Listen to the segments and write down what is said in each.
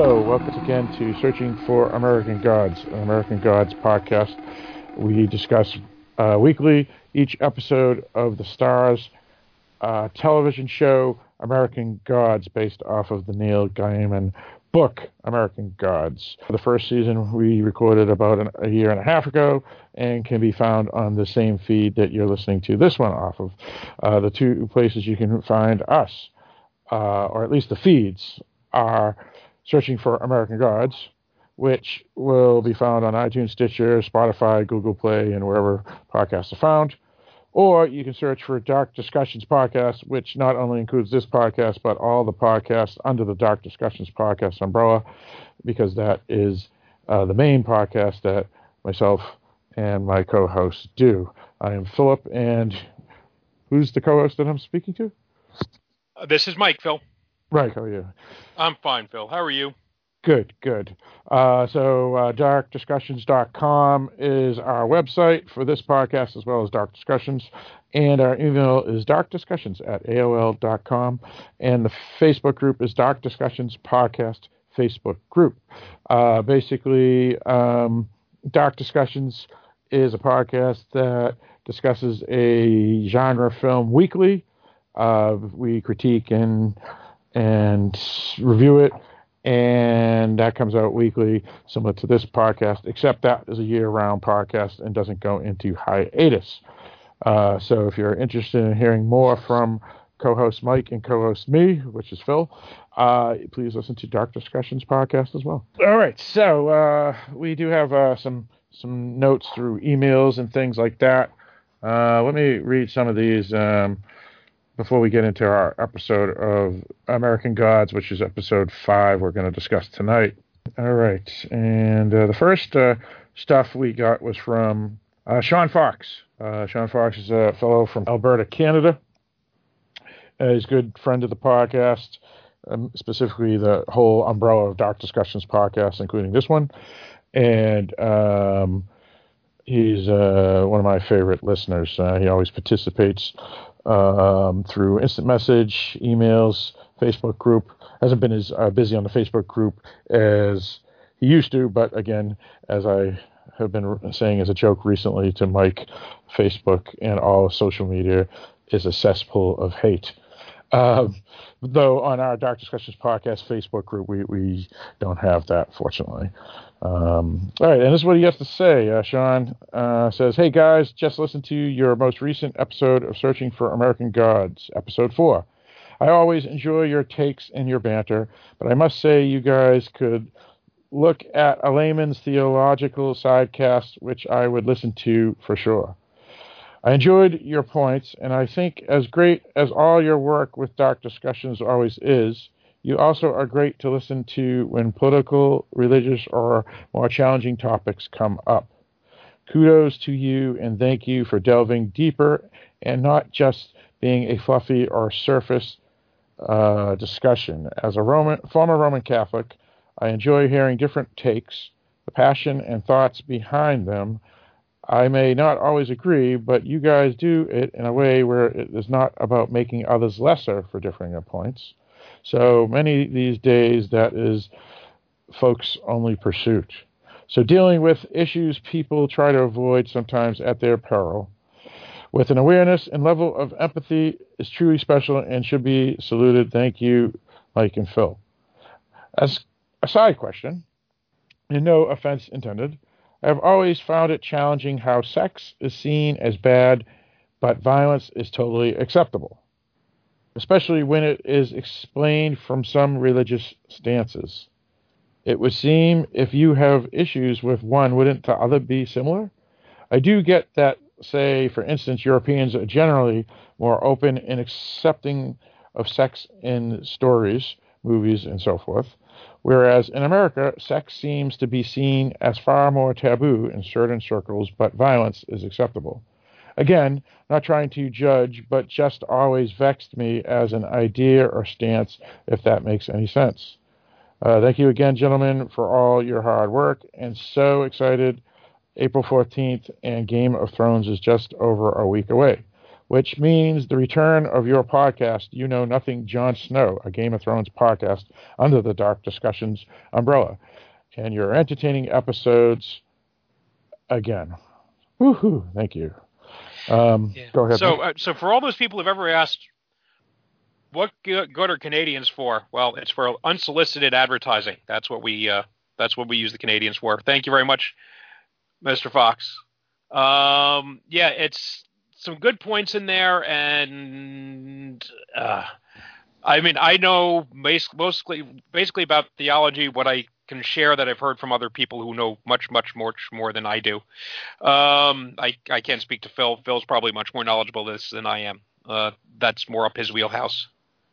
Hello, welcome again to Searching for American Gods, an American Gods podcast. We discuss weekly each episode of the Starz television show American Gods, based off of the Neil Gaiman book American Gods. The first season we recorded about a year and a half ago and can be found on the same feed that you're listening to this one off of. The two places you can find us, or at least the feeds, are Searching for American Gods, which will be found on iTunes, Stitcher, Spotify, Google Play, and wherever podcasts are found. Or you can search for Dark Discussions Podcast, which not only includes this podcast, but all the podcasts under the Dark Discussions Podcast umbrella, because that is the main podcast that myself and my co-hosts do. I am Philip, and who's the co-host that I'm speaking to? This is Mike, Phil. Right, how are you? I'm fine, Phil. How are you? Good. So darkdiscussions.com is our website for this podcast, as well as Dark Discussions. And our email is darkdiscussions@aol.com. And the Facebook group is Dark Discussions Podcast Facebook group. Basically, Dark Discussions is a podcast that discusses a genre film weekly. We critique and review it, and that comes out weekly, similar to this podcast, except that is a year-round podcast and doesn't go into hiatus. So if you're interested in hearing more from co-host Mike and co-host me, which is Phil, please listen to Dark Discussions Podcast as well. All right, so we do have some notes through emails and things like that. Let me read some of these before we get into our episode of American Gods, which is episode 5 we're going to discuss tonight. All right, and the first stuff we got was from Sean Fox. Sean Fox is a fellow from Alberta, Canada. He's a good friend of the podcast, specifically the whole umbrella of Dark Discussions podcasts, including this one. And he's one of my favorite listeners. He always participates through instant message, emails, Facebook group. Hasn't been as busy on the Facebook group as he used to, but again, as I have been saying as a joke recently to Mike, Facebook and all social media is a cesspool of hate. Though on our Dark Discussions Podcast Facebook group, we don't have that, fortunately. All right, and this is what he has to say. Sean says, "Hey guys, just listened to your most recent episode of Searching for American Gods, episode 4. I always enjoy your takes and your banter, but I must say you guys could look at a layman's theological sidecast, which I would listen to for sure. I enjoyed your points, and I think as great as all your work with Dark Discussions always is, you also are great to listen to when political, religious, or more challenging topics come up. Kudos to you, and thank you for delving deeper and not just being a fluffy or surface discussion. As a former Roman Catholic, I enjoy hearing different takes, the passion and thoughts behind them. I may not always agree, but you guys do it in a way where it is not about making others lesser for differing points. So many these days, that is folks' only pursuit. So dealing with issues people try to avoid sometimes at their peril, with an awareness and level of empathy, is truly special and should be saluted. Thank you, Mike and Phil." As a side question, and no offense intended, I've always found it challenging how sex is seen as bad, but violence is totally acceptable, especially when it is explained from some religious stances. It would seem if you have issues with one, wouldn't the other be similar? I do get that, say, for instance, Europeans are generally more open and accepting of sex in stories, movies, and so forth, whereas in America, sex seems to be seen as far more taboo in certain circles, but violence is acceptable. Again, not trying to judge, but just always vexed me as an idea or stance, if that makes any sense. Thank you again, gentlemen, for all your hard work, and so excited. April 14th, and Game of Thrones is just over a week away. which means the return of your podcast, You Know Nothing, Jon Snow, a Game of Thrones podcast under the Dark Discussions umbrella. And your entertaining episodes again. Woohoo! Thank you. Go ahead. So for all those people who've ever asked, what good are Canadians for? Well, it's for unsolicited advertising. That's what we use the Canadians for. Thank you very much, Mr. Fox. It's some good points in there, and I know basically about theology what I can share that I've heard from other people who know much more than I do. I can't speak to Phil. Phil's probably much more knowledgeable of this than I am. That's more up his wheelhouse.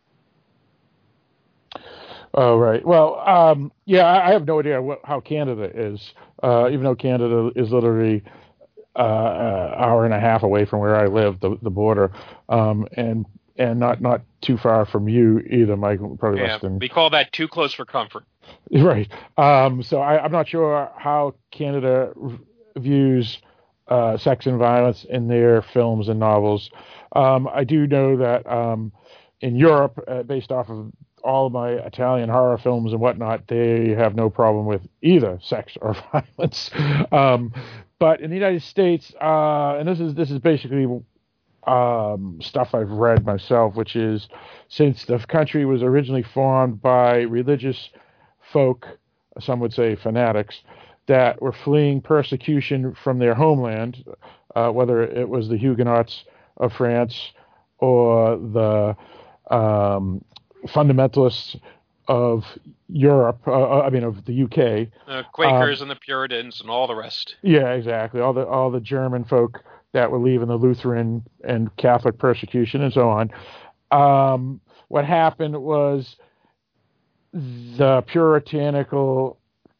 Oh, right. Well, I have no idea how Canada is, even though Canada is literally hour and a half away from where I live, the border, and not too far from you either, Mike. Probably less than. We call that too close for comfort. Right. So I'm not sure how Canada views sex and violence in their films and novels. I do know that in Europe, based off of all of my Italian horror films and whatnot, they have no problem with either sex or violence. But in the United States, and this is basically stuff I've read myself, which is since the country was originally formed by religious folk, some would say fanatics, that were fleeing persecution from their homeland, whether it was the Huguenots of France or the fundamentalists of Europe, of the UK, Quakers and the Puritans and all the rest. Yeah, exactly. All the German folk that were leaving the Lutheran and Catholic persecution and so on. What happened was the puritanical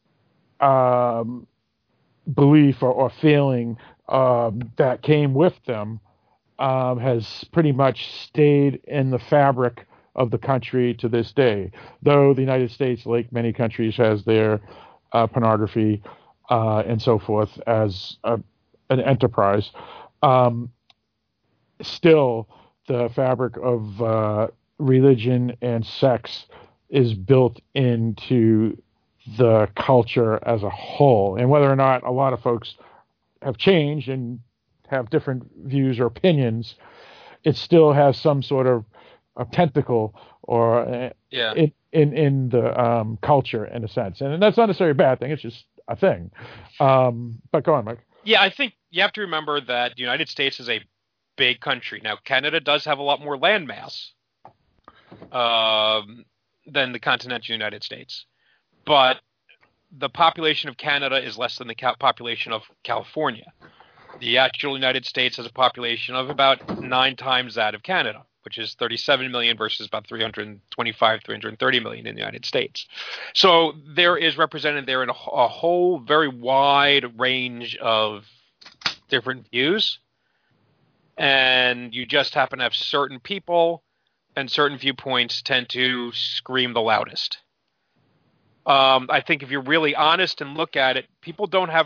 belief or feeling that came with them has pretty much stayed in the fabric of the country to this day, though the United States, like many countries, has their pornography and so forth as an enterprise. Still, the fabric of religion and sex is built into the culture as a whole. And whether or not a lot of folks have changed and have different views or opinions, it still has some sort of a tentacle or in the culture in a sense. And that's not necessarily a bad thing. It's just a thing. But go on, Mike. Yeah, I think you have to remember that the United States is a big country. Now, Canada does have a lot more landmass than the continental United States. But the population of Canada is less than the population of California. The actual United States has a population of about 9 times that of Canada, which is 37 million versus about 330 million in the United States. So there is represented there in a whole very wide range of different views. And you just happen to have certain people and certain viewpoints tend to scream the loudest. I think if you're really honest and look at it, people don't have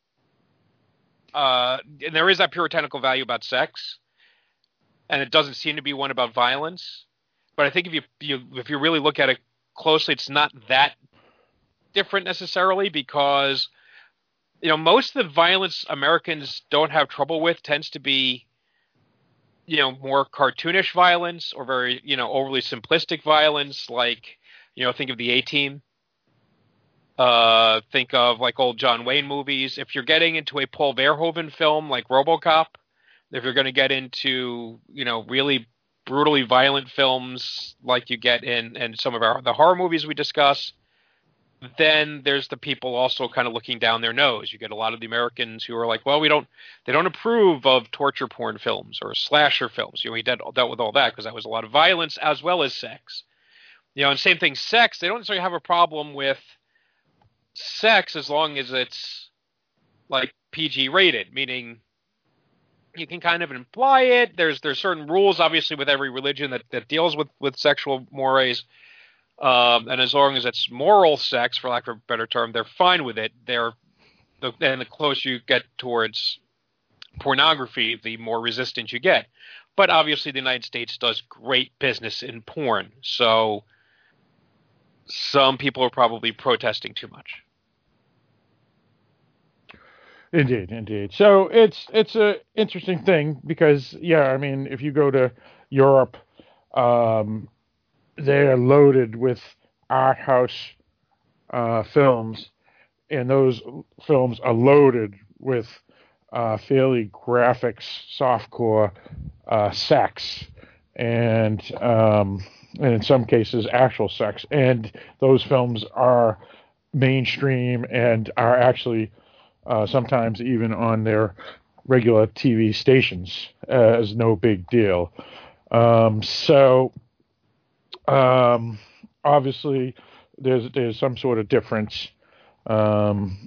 and there is that puritanical value about sex, and it doesn't seem to be one about violence. But I think if you really look at it closely, it's not that different necessarily, because most of the violence Americans don't have trouble with tends to be more cartoonish violence or very overly simplistic violence, like think of the A-Team. Think of like old John Wayne movies. If you're getting into a Paul Verhoeven film like RoboCop, if you're going to get into really brutally violent films like you get in some of the horror movies we discuss, then there's the people also kind of looking down their nose. You get a lot of the Americans who are like, well, they don't approve of torture porn films or slasher films. We dealt with all that because that was a lot of violence as well as sex. And same thing, sex. They don't necessarily have a problem with sex as long as it's like PG rated, meaning you can kind of imply it. There's certain rules, obviously, with every religion that deals with sexual mores. And as long as it's moral sex, for lack of a better term, they're fine with it. And the closer you get towards pornography, the more resistant you get. But obviously the United States does great business in porn, so some people are probably protesting too much. Indeed. So it's a interesting thing because, I mean, if you go to Europe, they're loaded with art house films, and those films are loaded with fairly graphic, softcore sex, and in some cases actual sex. And those films are mainstream and are actually sometimes even on their regular TV stations as no big deal. Obviously, there's some sort of difference, and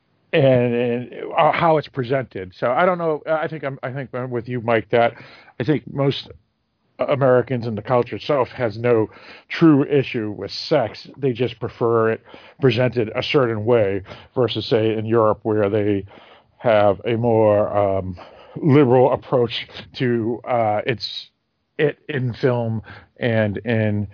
how it's presented. So I don't know. I think I'm with you, Mike. That I think most Americans and the culture itself has no true issue with sex. They just prefer it presented a certain way versus, say, in Europe, where they have a more liberal approach to it in film and in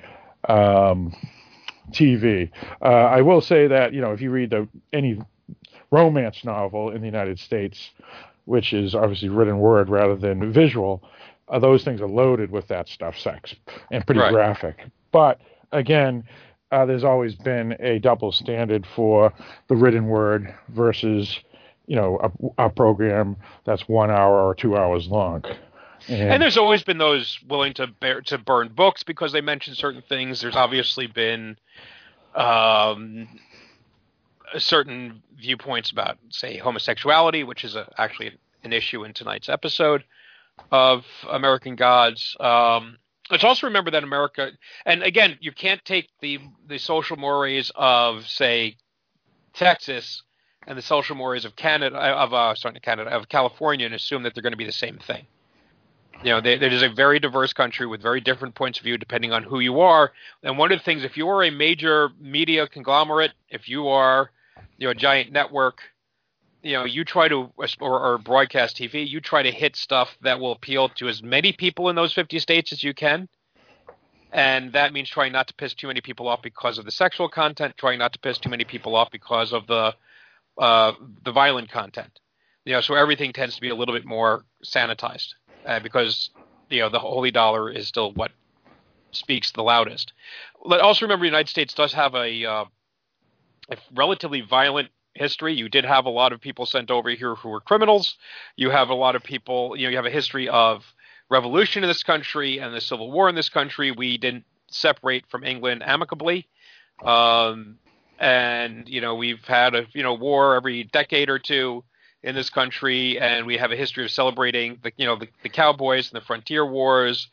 TV. I will say that, if you read any romance novel in the United States, which is obviously written word rather than visual, those things are loaded with that stuff, sex, and pretty graphic. But again, there's always been a double standard for the written word versus, a program that's 1 hour or 2 hours long. And there's always been those willing to burn books because they mention certain things. There's obviously been certain viewpoints about, say, homosexuality, which is actually an issue in tonight's episode of American Gods. Let's also remember that America, and again, you can't take the social mores of, say, Texas and the social mores of of California, and assume that they're going to be the same thing. It is a very diverse country with very different points of view depending on who you are. And one of the things, if you are a major media conglomerate, if you are, a giant network, you try to, or broadcast TV, you try to hit stuff that will appeal to as many people in those 50 states as you can. And that means trying not to piss too many people off because of the sexual content, trying not to piss too many people off because of the violent content. So everything tends to be a little bit more sanitized because, the holy dollar is still what speaks the loudest. Also remember, the United States does have a relatively violent history. You did have a lot of people sent over here who were criminals. You have a lot of people, you have a history of revolution in this country and the Civil War in this country. We didn't separate from England amicably. And, we've had a war every decade or two in this country, and we have a history of celebrating the cowboys and the frontier wars,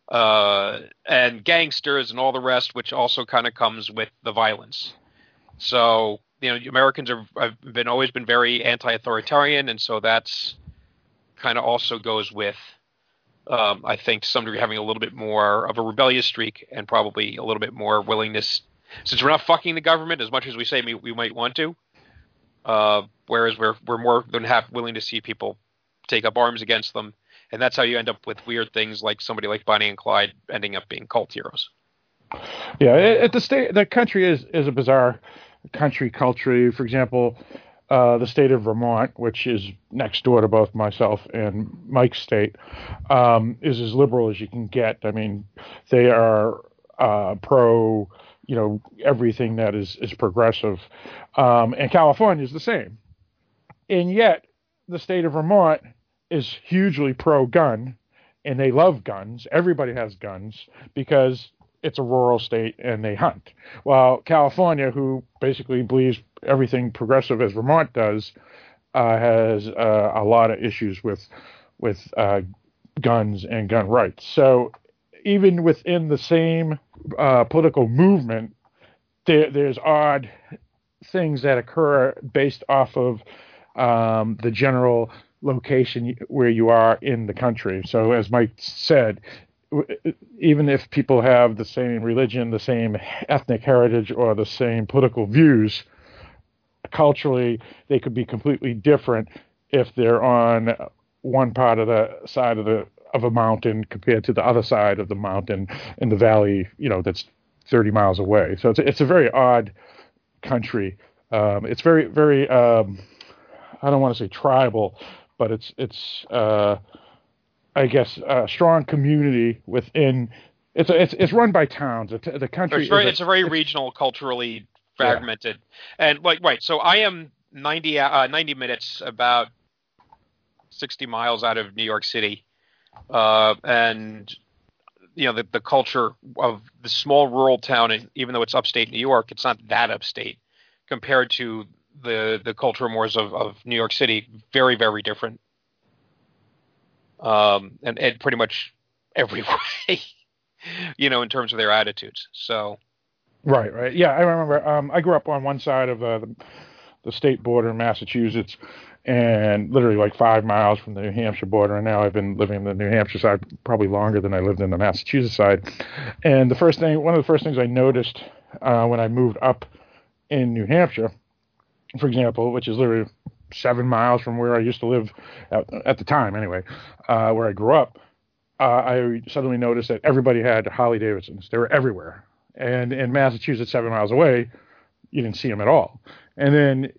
and gangsters and all the rest, which also kind of comes with the violence. So, Americans have always been very anti-authoritarian, and so that's kind of also goes with, I think, to some degree, having a little bit more of a rebellious streak and probably a little bit more willingness, since we're not fucking the government as much as we say we might want to. Whereas we're more than half willing to see people take up arms against them, and that's how you end up with weird things like somebody like Bonnie and Clyde ending up being cult heroes. Yeah, the country is a bizarre country culture. For example, the state of Vermont, which is next door to both myself and Mike's state, is as liberal as you can get. I mean, they are pro, everything that is progressive. And California is the same. And yet, the state of Vermont is hugely pro-gun, and they love guns. Everybody has guns because it's a rural state and they hunt. While California, who basically believes everything progressive as Vermont does, has a lot of issues with guns and gun rights. So even within the same political movement, there's odd things that occur based off of the general location where you are in the country. So as Mike said, even if people have the same religion, the same ethnic heritage, or the same political views, culturally they could be completely different if they're on one part of the side of the of a mountain compared to the other side of the mountain in the valley, that's 30 miles away. So it's a very odd country. It's very, very, I don't want to say tribal, but it's I guess a strong community within. It's run by towns. The country it's a very regional, culturally fragmented, and right. So I am 90 minutes, about 60 miles out of New York City, and the culture of the small rural town, and even though it's upstate New York, it's not that upstate compared to the culture mores of New York City. Very, very different, and pretty much every way, in terms of their attitudes. So, right, yeah, I remember. I grew up on one side of the state border in Massachusetts, and literally like 5 miles from the New Hampshire border. And now I've been living in the New Hampshire side probably longer than I lived in the Massachusetts side. And one of the first things I noticed when I moved up in New Hampshire, for example, which is literally 7 miles from where I used to live at the time anyway, where I grew up, I suddenly noticed that everybody had Harley Davidsons. They were everywhere. And in Massachusetts, 7 miles away, you didn't see them at all. And then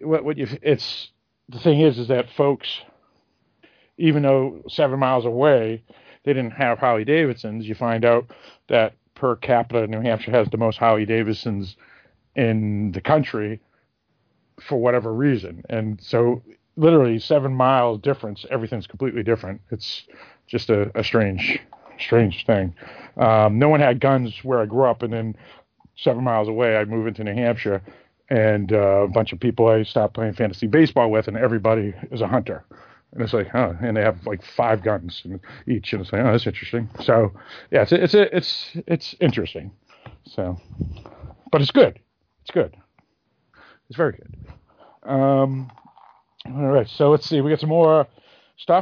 the thing is that folks, even though 7 miles away, they didn't have Harley Davidsons, you find out that per capita, New Hampshire has the most Harley Davidsons in the country for whatever reason. And so literally 7 miles difference, everything's completely different. It's just a strange thing. No one had guns where I grew up, and then 7 miles away, I move into New Hampshire, and a bunch of people I stopped playing fantasy baseball with, and everybody is a hunter. And it's like, and they have like 5 guns each, and it's like, that's interesting. So, yeah, it's interesting. So, but it's good. It's good. It's very good. All right, so let's see. We got some more stuff.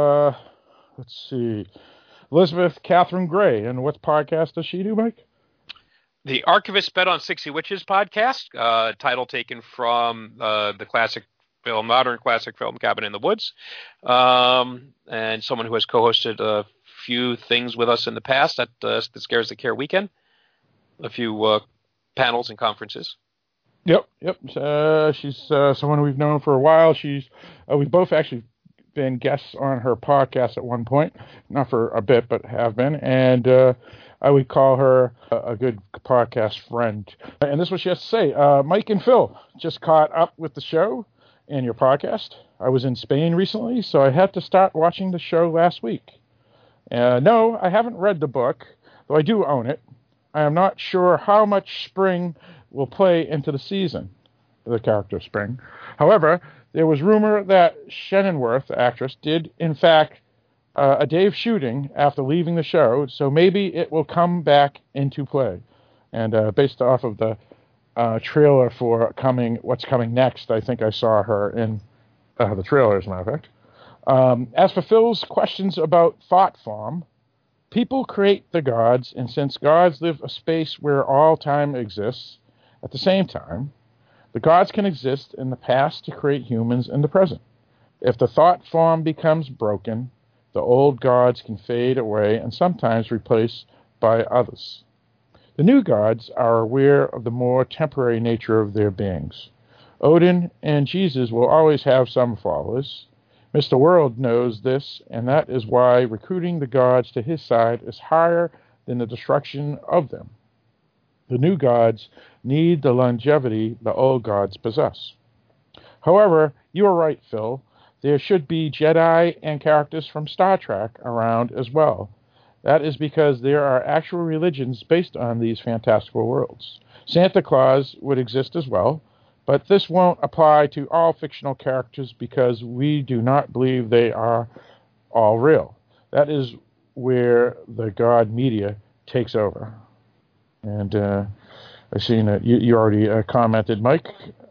Let's see. Elizabeth Catherine Gray, and what podcast does she do, Mike? The Archivist Bet on 60 Witches podcast, title taken from the modern classic film, Cabin in the Woods, and someone who has co-hosted a few things with us in the past at the Scares That Care weekend, a few panels and conferences. Yep. She's someone we've known for a while. We've both actually been guests on her podcast at one point, not for a bit, but have been, and I would call her a good podcast friend. And this is what she has to say. Mike and Phil, just caught up with the show and your podcast. I was in Spain recently, so I had to start watching the show last week. No, I haven't read the book, though I do own it. I am not sure how much Spring will play into the season, the character Spring. However, there was rumor that Cronenworth, the actress, did, in fact, a day of shooting after leaving the show, so maybe it will come back into play. And based off of the trailer for what's coming next, I think I saw her in the trailer, as a matter of fact. As for Phil's questions about thought form, people create the gods, and since gods live a space where all time exists at the same time, the gods can exist in the past to create humans in the present. If the thought form becomes broken, the old gods can fade away and sometimes replaced by others. The new gods are aware of the more temporary nature of their beings. Odin and Jesus will always have some followers. Mr. World knows this, and that is why recruiting the gods to his side is higher than the destruction of them. The new gods need the longevity the old gods possess. However, you are right, Phil. There should be Jedi and characters from Star Trek around as well. That is because there are actual religions based on these fantastical worlds. Santa Claus would exist as well, but this won't apply to all fictional characters because we do not believe they are all real. That is where the God media takes over. And I've seen that you already commented, Mike,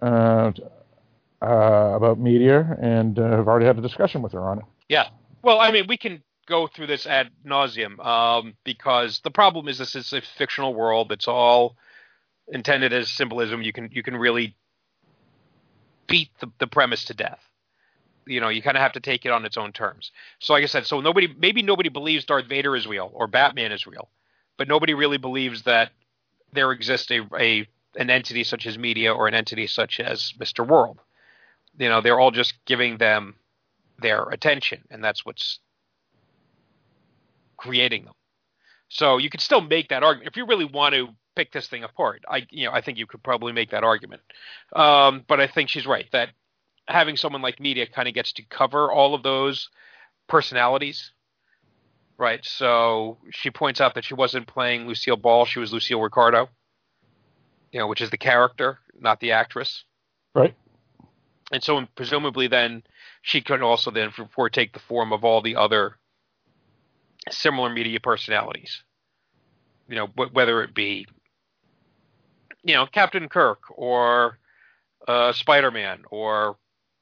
about media, and have already had a discussion with her on it. Yeah. Well, I mean, we can go through this ad nauseum because the problem is this is a fictional world. It's all intended as symbolism. You can really beat the premise to death. You know, you kind of have to take it on its own terms. So like I said, so maybe nobody believes Darth Vader is real or Batman is real, but nobody really believes that there exists an entity such as media or an entity such as Mr. World. You know, they're all just giving them their attention, and that's what's creating them. So you could still make that argument if you really want to pick this thing apart. I think you could probably make that argument. But I think she's right that having someone like media kind of gets to cover all of those personalities, right? So she points out that she wasn't playing Lucille Ball; she was Lucille Ricardo, you know, which is the character, not the actress, right? And so presumably then she could also then take the form of all the other similar media personalities, you know, whether it be, you know, Captain Kirk or Spider-Man or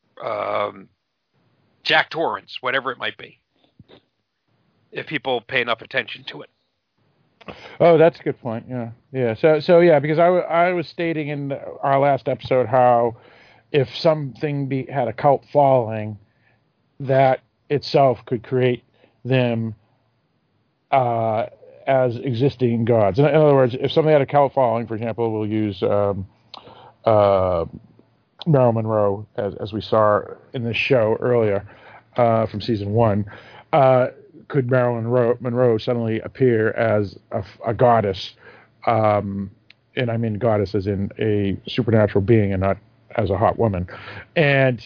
Jack Torrance, whatever it might be, if people pay enough attention to it. Oh, that's a good point. Yeah. So yeah, because I was stating in our last episode how if something had a cult following, that itself could create them as existing gods. In other words, if somebody had a cult following, for example, we'll use Marilyn Monroe, as we saw in this show earlier from season 1. Could Marilyn Monroe suddenly appear as a goddess? And I mean goddess as in a supernatural being and not as a hot woman. And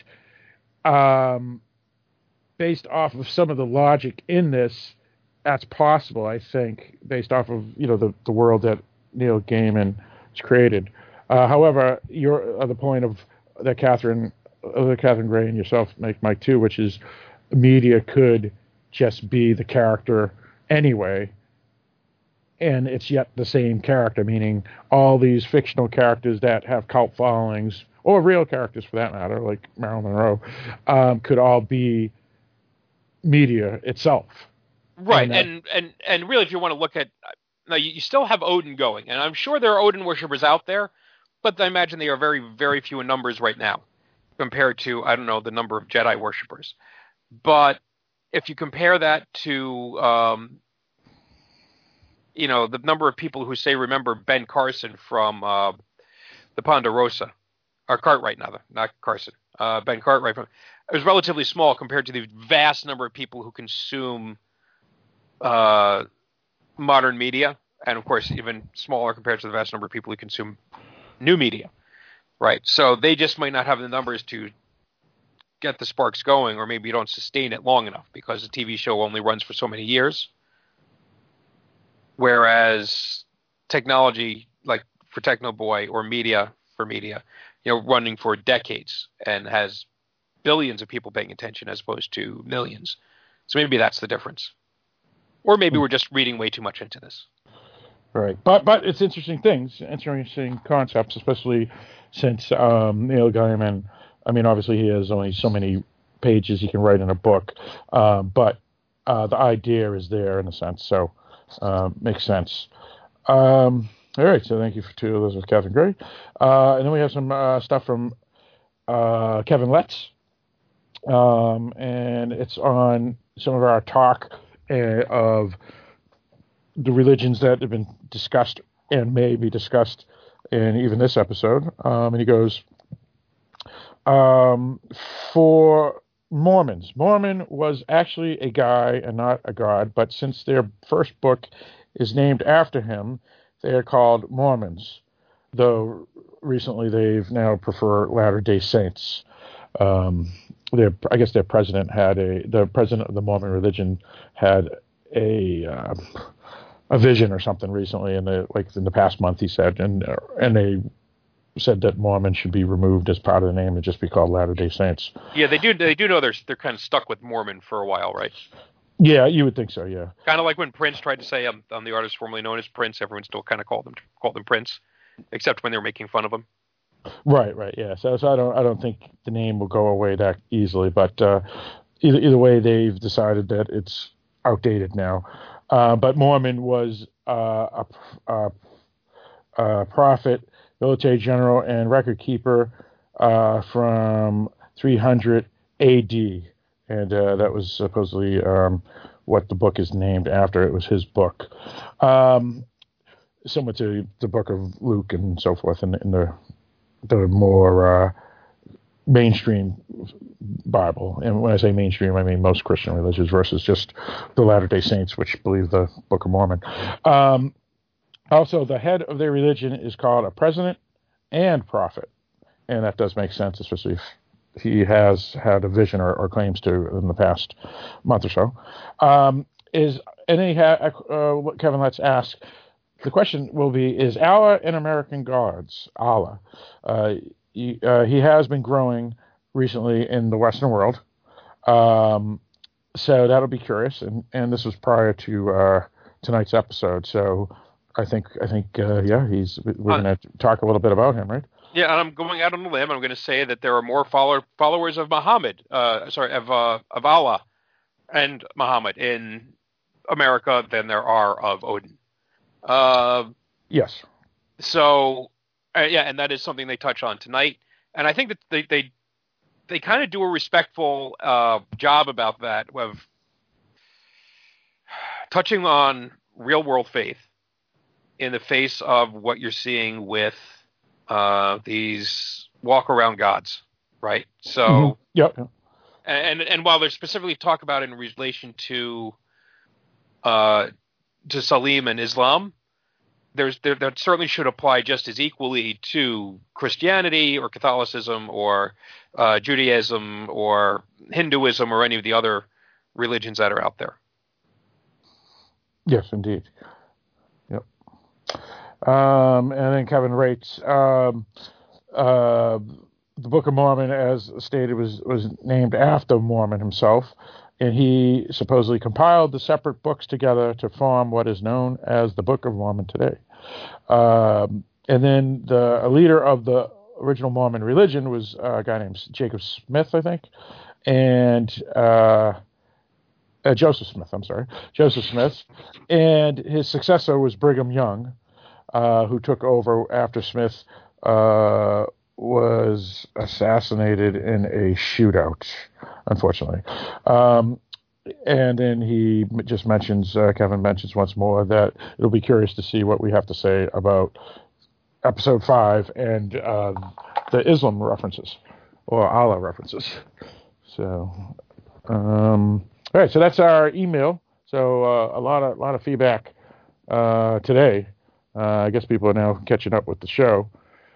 based off of some of the logic in this, that's possible, I think, based off of, you know, the world that Neil Gaiman has created. However, the point of that Catherine Gray and yourself make, Mike, too, which is media could just be the character anyway, and it's yet the same character, meaning all these fictional characters that have cult followings, or real characters for that matter, like Marilyn Monroe, could all be media itself. Right, and really, if you want to look at, now you still have Odin going, and I'm sure there are Odin worshippers out there, but I imagine they are very, very few in numbers right now, compared to, I don't know, the number of Jedi worshippers. But if you compare that to, you know, the number of people who say remember Ben Carson from the Ponderosa, or Cartwright, not Carson, Ben Cartwright, it was relatively small compared to the vast number of people who consume modern media, and of course even smaller compared to the vast number of people who consume new media, right? So they just might not have the numbers to get the sparks going, or maybe you don't sustain it long enough because the TV show only runs for so many years, whereas technology, like for Technoboy, or media for media, you know, running for decades and has billions of people paying attention as opposed to millions. So maybe that's the difference. Or maybe we're just reading way too much into this. Right. But it's interesting concepts, especially since Neil Gaiman, I mean, obviously he has only so many pages he can write in a book, but the idea is there in a sense, so makes sense. All right, so thank you to Elizabeth Catherine Gray. And then we have some stuff from Kevin Letts, and it's on some of our talk of the religions that have been discussed and may be discussed in even this episode. And he goes, for Mormons, Mormon was actually a guy and not a god, but since their first book is named after him, they are called Mormons, though recently they've now prefer Latter-day Saints. I guess their president the president of the Mormon religion had a vision or something recently in the past month, he said, and they said that Mormon should be removed as part of the name and just be called Latter-day Saints. Yeah, they do know they're kind of stuck with Mormon for a while, right? Yeah, you would think so, yeah. Kind of like when Prince tried to say I'm the artist formerly known as Prince, everyone still kind of called them Prince, except when they were making fun of him. Right, yeah. So I don't think the name will go away that easily, but either way, they've decided that it's outdated now. But Mormon was a prophet, military general, and record keeper from 300 A.D., and that was supposedly what the book is named after. It was his book, similar to the book of Luke and so forth, in the more mainstream Bible. And when I say mainstream, I mean most Christian religions versus just the Latter-day Saints, which believe the Book of Mormon. Also, the head of their religion is called a president and prophet. And that does make sense, especially if he has had a vision or claims to in the past month or so. Kevin, let's ask, the question will be, is Allah an American Gods? Allah. He has been growing recently in the Western world. So that'll be curious. And this was prior to tonight's episode. So I think we're going to talk a little bit about him, right? Yeah, and I'm going out on a limb. I'm going to say that there are more followers of of Allah and Muhammad in America than there are of Odin. Yes. So, and that is something they touch on tonight. And I think that they kind of do a respectful job about that, of touching on real world faith in the face of what you're seeing with these walk around gods, right? So, Yep. And while they specifically talk about it in relation to Salim and Islam, that certainly should apply just as equally to Christianity or Catholicism or Judaism or Hinduism or any of the other religions that are out there. Yes, indeed. Yep. And then Kevin rates the Book of Mormon, as stated, was named after Mormon himself, and he supposedly compiled the separate books together to form what is known as the Book of Mormon today. And then a leader of the original Mormon religion was a guy named Jacob Smith, I think, and Joseph Smith, and his successor was Brigham Young, who took over after Smith was assassinated in a shootout, unfortunately. And then he just mentions, Kevin mentions once more, that it'll be curious to see what we have to say about episode 5 and the Islam references, or Allah references. So, all right, so that's our email. So a lot of feedback today. I guess people are now catching up with the show.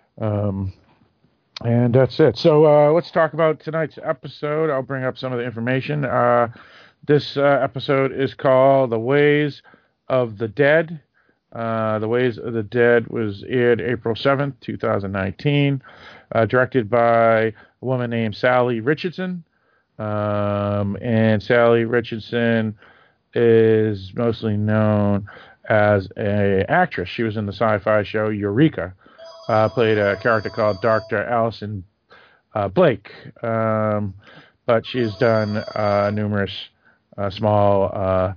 And that's it. So let's talk about tonight's episode. I'll bring up some of the information. This episode is called The Ways of the Dead. The Ways of the Dead was aired April 7th, 2019. Directed by a woman named Sally Richardson. And Sally Richardson is mostly known as an actress. She was in the sci-fi show Eureka. Played a character called Dr. Allison Blake. But she's done numerous small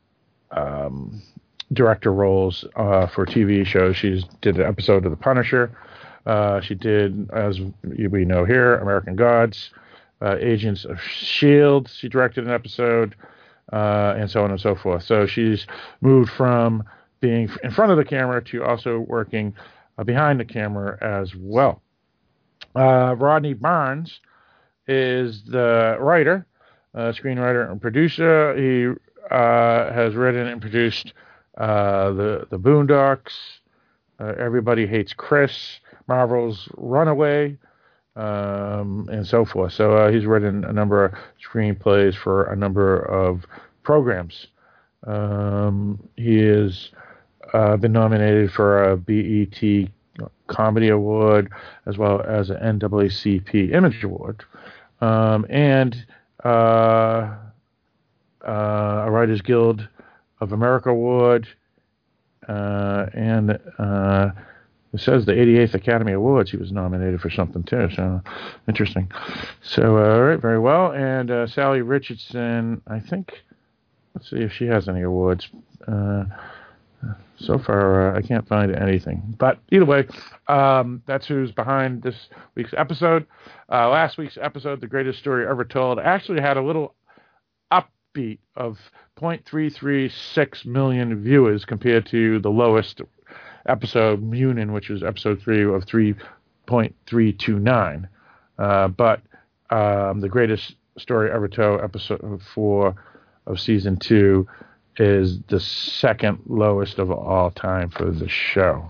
director roles for TV shows. She did an episode of The Punisher. She did, as we know here, American Gods, Agents of S.H.I.E.L.D. She directed an episode, and so on and so forth. So she's moved from being in front of the camera to also working behind the camera as well. Rodney Barnes is the writer, screenwriter, and producer. He has written and produced the Boondocks, Everybody Hates Chris, Marvel's Runaway, and so forth. So he's written a number of screenplays for a number of programs. He has been nominated for a BET Comedy Award as well as an NAACP Image Award, and a Writers Guild of America Award, and it says the 88th Academy Awards. He was nominated for something too, so interesting. So, all right, very well. And Sally Richardson, I think, let's see if she has any awards. So far, I can't find anything. But either way, that's who's behind this week's episode. Last week's episode, The Greatest Story Ever Told, actually had a little upbeat of 0.336 million viewers compared to the lowest episode, Munin, which was episode 3 of 3.329. But The Greatest Story Ever Told, episode 4 of season 2, is the second lowest of all time for the show.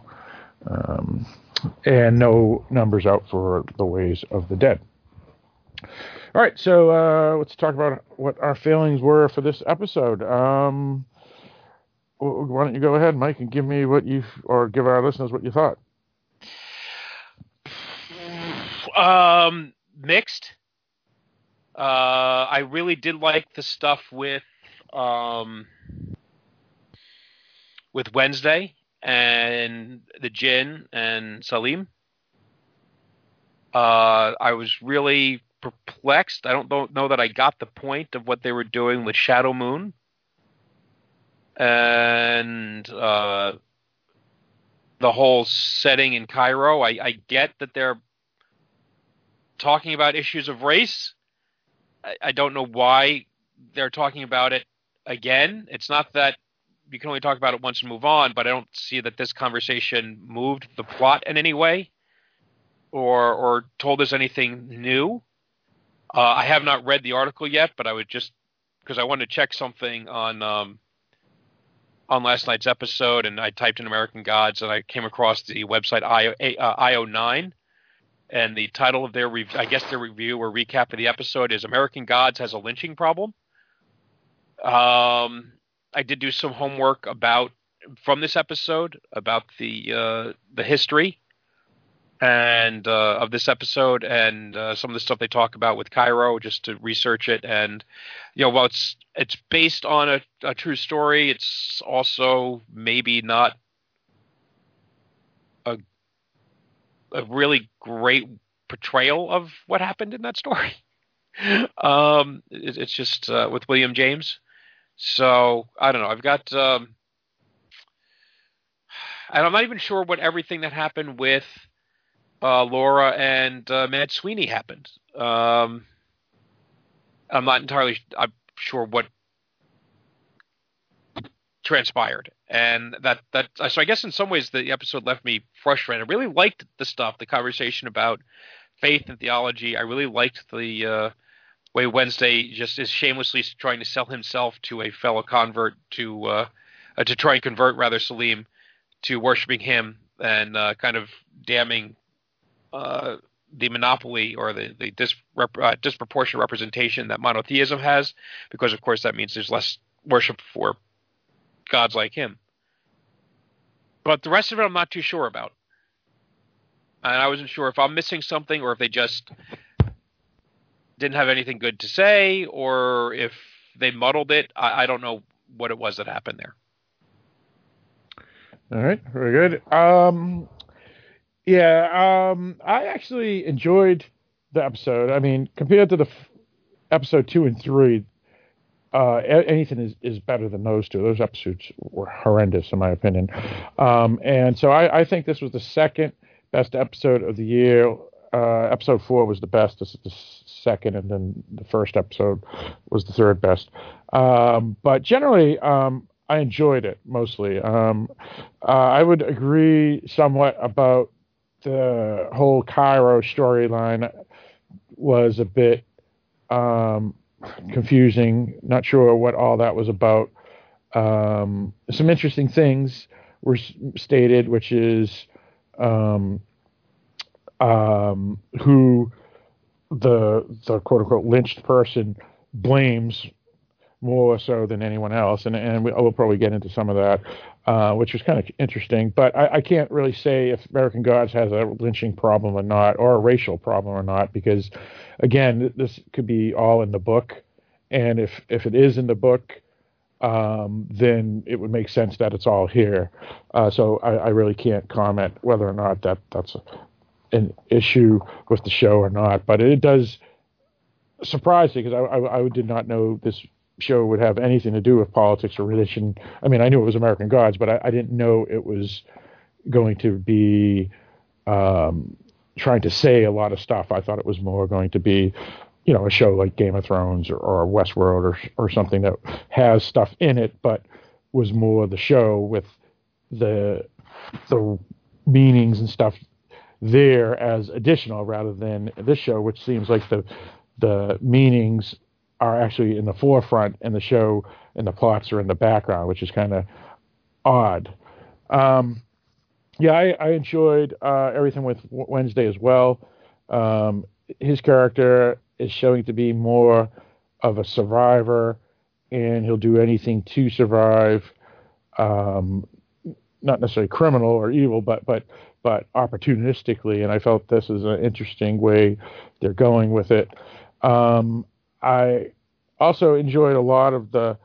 And no numbers out for The Ways of the Dead. All right, so let's talk about what our feelings were for this episode. Why don't you go ahead, Mike, and give me give our listeners what you thought. Mixed. I really did like the stuff with Wednesday and the Jinn and Salim. I was really perplexed. I don't know that I got the point of what they were doing with Shadow Moon. And the whole setting in Cairo. I get that they're talking about issues of race. I don't know why they're talking about it again. It's not that you can only talk about it once and move on, but I don't see that this conversation moved the plot in any way or told us anything new. I have not read the article yet, but I would just, because I wanted to check something on last night's episode, and I typed in American Gods, and I came across the website IO9, and the title of their review or recap of the episode is American Gods Has a Lynching Problem. I did do some homework from this episode about the history and of this episode and some of the stuff they talk about with Cairo, just to research it. And while it's based on a true story, it's also maybe not a really great portrayal of what happened in that story. It's just with William James. So I don't know. I've got, and I'm not even sure what everything that happened with Laura and Mad Sweeney happened. I'm not entirely sure what transpired, and that so I guess in some ways the episode left me frustrated. I really liked the conversation about faith and theology. I really liked the way Wednesday just is shamelessly trying to sell himself to a fellow convert to try and convert Salim to worshiping him, and kind of damning the monopoly or the disproportionate representation that monotheism has, because of course that means there's less worship for gods like him. But the rest of it I'm not too sure about. And I wasn't sure if I'm missing something, or if they just didn't have anything good to say, or if they muddled it. I don't know what it was that happened there. All right, very good. I actually enjoyed the episode. I mean, compared to the episode 2 and 3, anything is better than those two. Those episodes were horrendous, in my opinion. And so I think this was the second best episode of the year. Episode 4 was the best. This is the second, and then the first episode was the third best. But generally, I enjoyed it mostly. I would agree somewhat about the whole Cairo storyline was a bit confusing. Not sure what all that was about. Some interesting things were stated, which is who the quote unquote lynched person blames more so than anyone else, and we'll probably get into some of that, which was kind of interesting. But I can't really say if American Gods has a lynching problem or not, or a racial problem or not, because again, this could be all in the book, and if it is in the book, then it would make sense that it's all here. So I really can't comment whether or not that's an issue with the show or not. But it does surprise me, because I did not know this show would have anything to do with politics or religion. I mean, I knew it was American Gods, but I didn't know it was going to be trying to say a lot of stuff. I thought it was more going to be, a show like Game of Thrones or Westworld or something that has stuff in it, but was more the show with the meanings and stuff there as additional rather than this show, which seems like the meanings are actually in the forefront and the show and the plots are in the background, which is kind of odd. I enjoyed everything with Wednesday as well. His character is showing to be more of a survivor, and he'll do anything to survive. Not necessarily criminal or evil, but opportunistically. And I felt this is an interesting way they're going with it. I also enjoyed a lot of the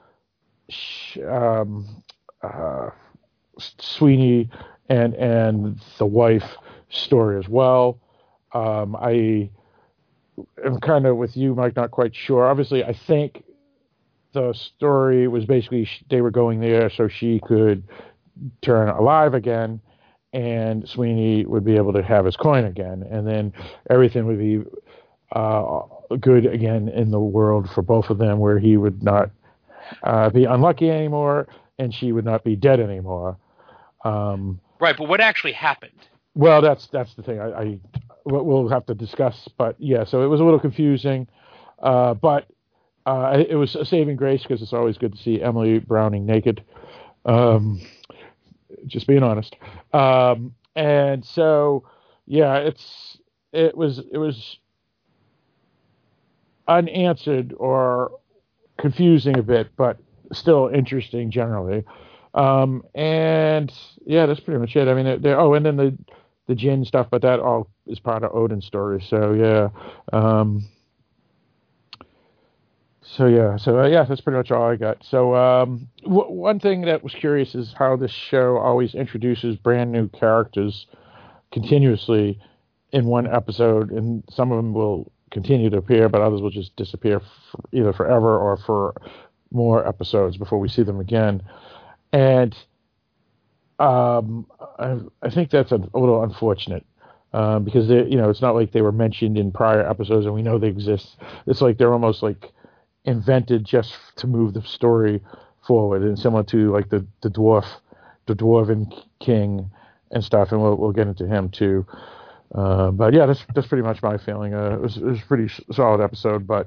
Sweeney and the wife story as well. I am kind of with you, Mike, not quite sure. Obviously, I think the story was basically they were going there so she could turn alive again and Sweeney would be able to have his coin again. And then everything would be good again in the world for both of them, where he would not be unlucky anymore and she would not be dead anymore. Right, but what actually happened? Well, that's the thing. We'll have to discuss, but yeah. So it was a little confusing, but it was a saving grace because it's always good to see Emily Browning naked. Just being honest. And so, yeah, it was unanswered or confusing a bit, but still interesting generally. And yeah, that's pretty much it. I mean, and then the Jin stuff, but that all is part of Odin's story. So yeah. That's pretty much all I got. So one thing that was curious is how this show always introduces brand new characters continuously in one episode, and some of them will continue to appear, but others will just disappear either forever or for more episodes before we see them again. And I think that's a little unfortunate because it's not like they were mentioned in prior episodes and we know they exist. It's like they're almost like invented just to move the story forward, and similar to like the Dwarven King and stuff, and we'll get into him too. But yeah, that's pretty much my feeling. It was a pretty solid episode, but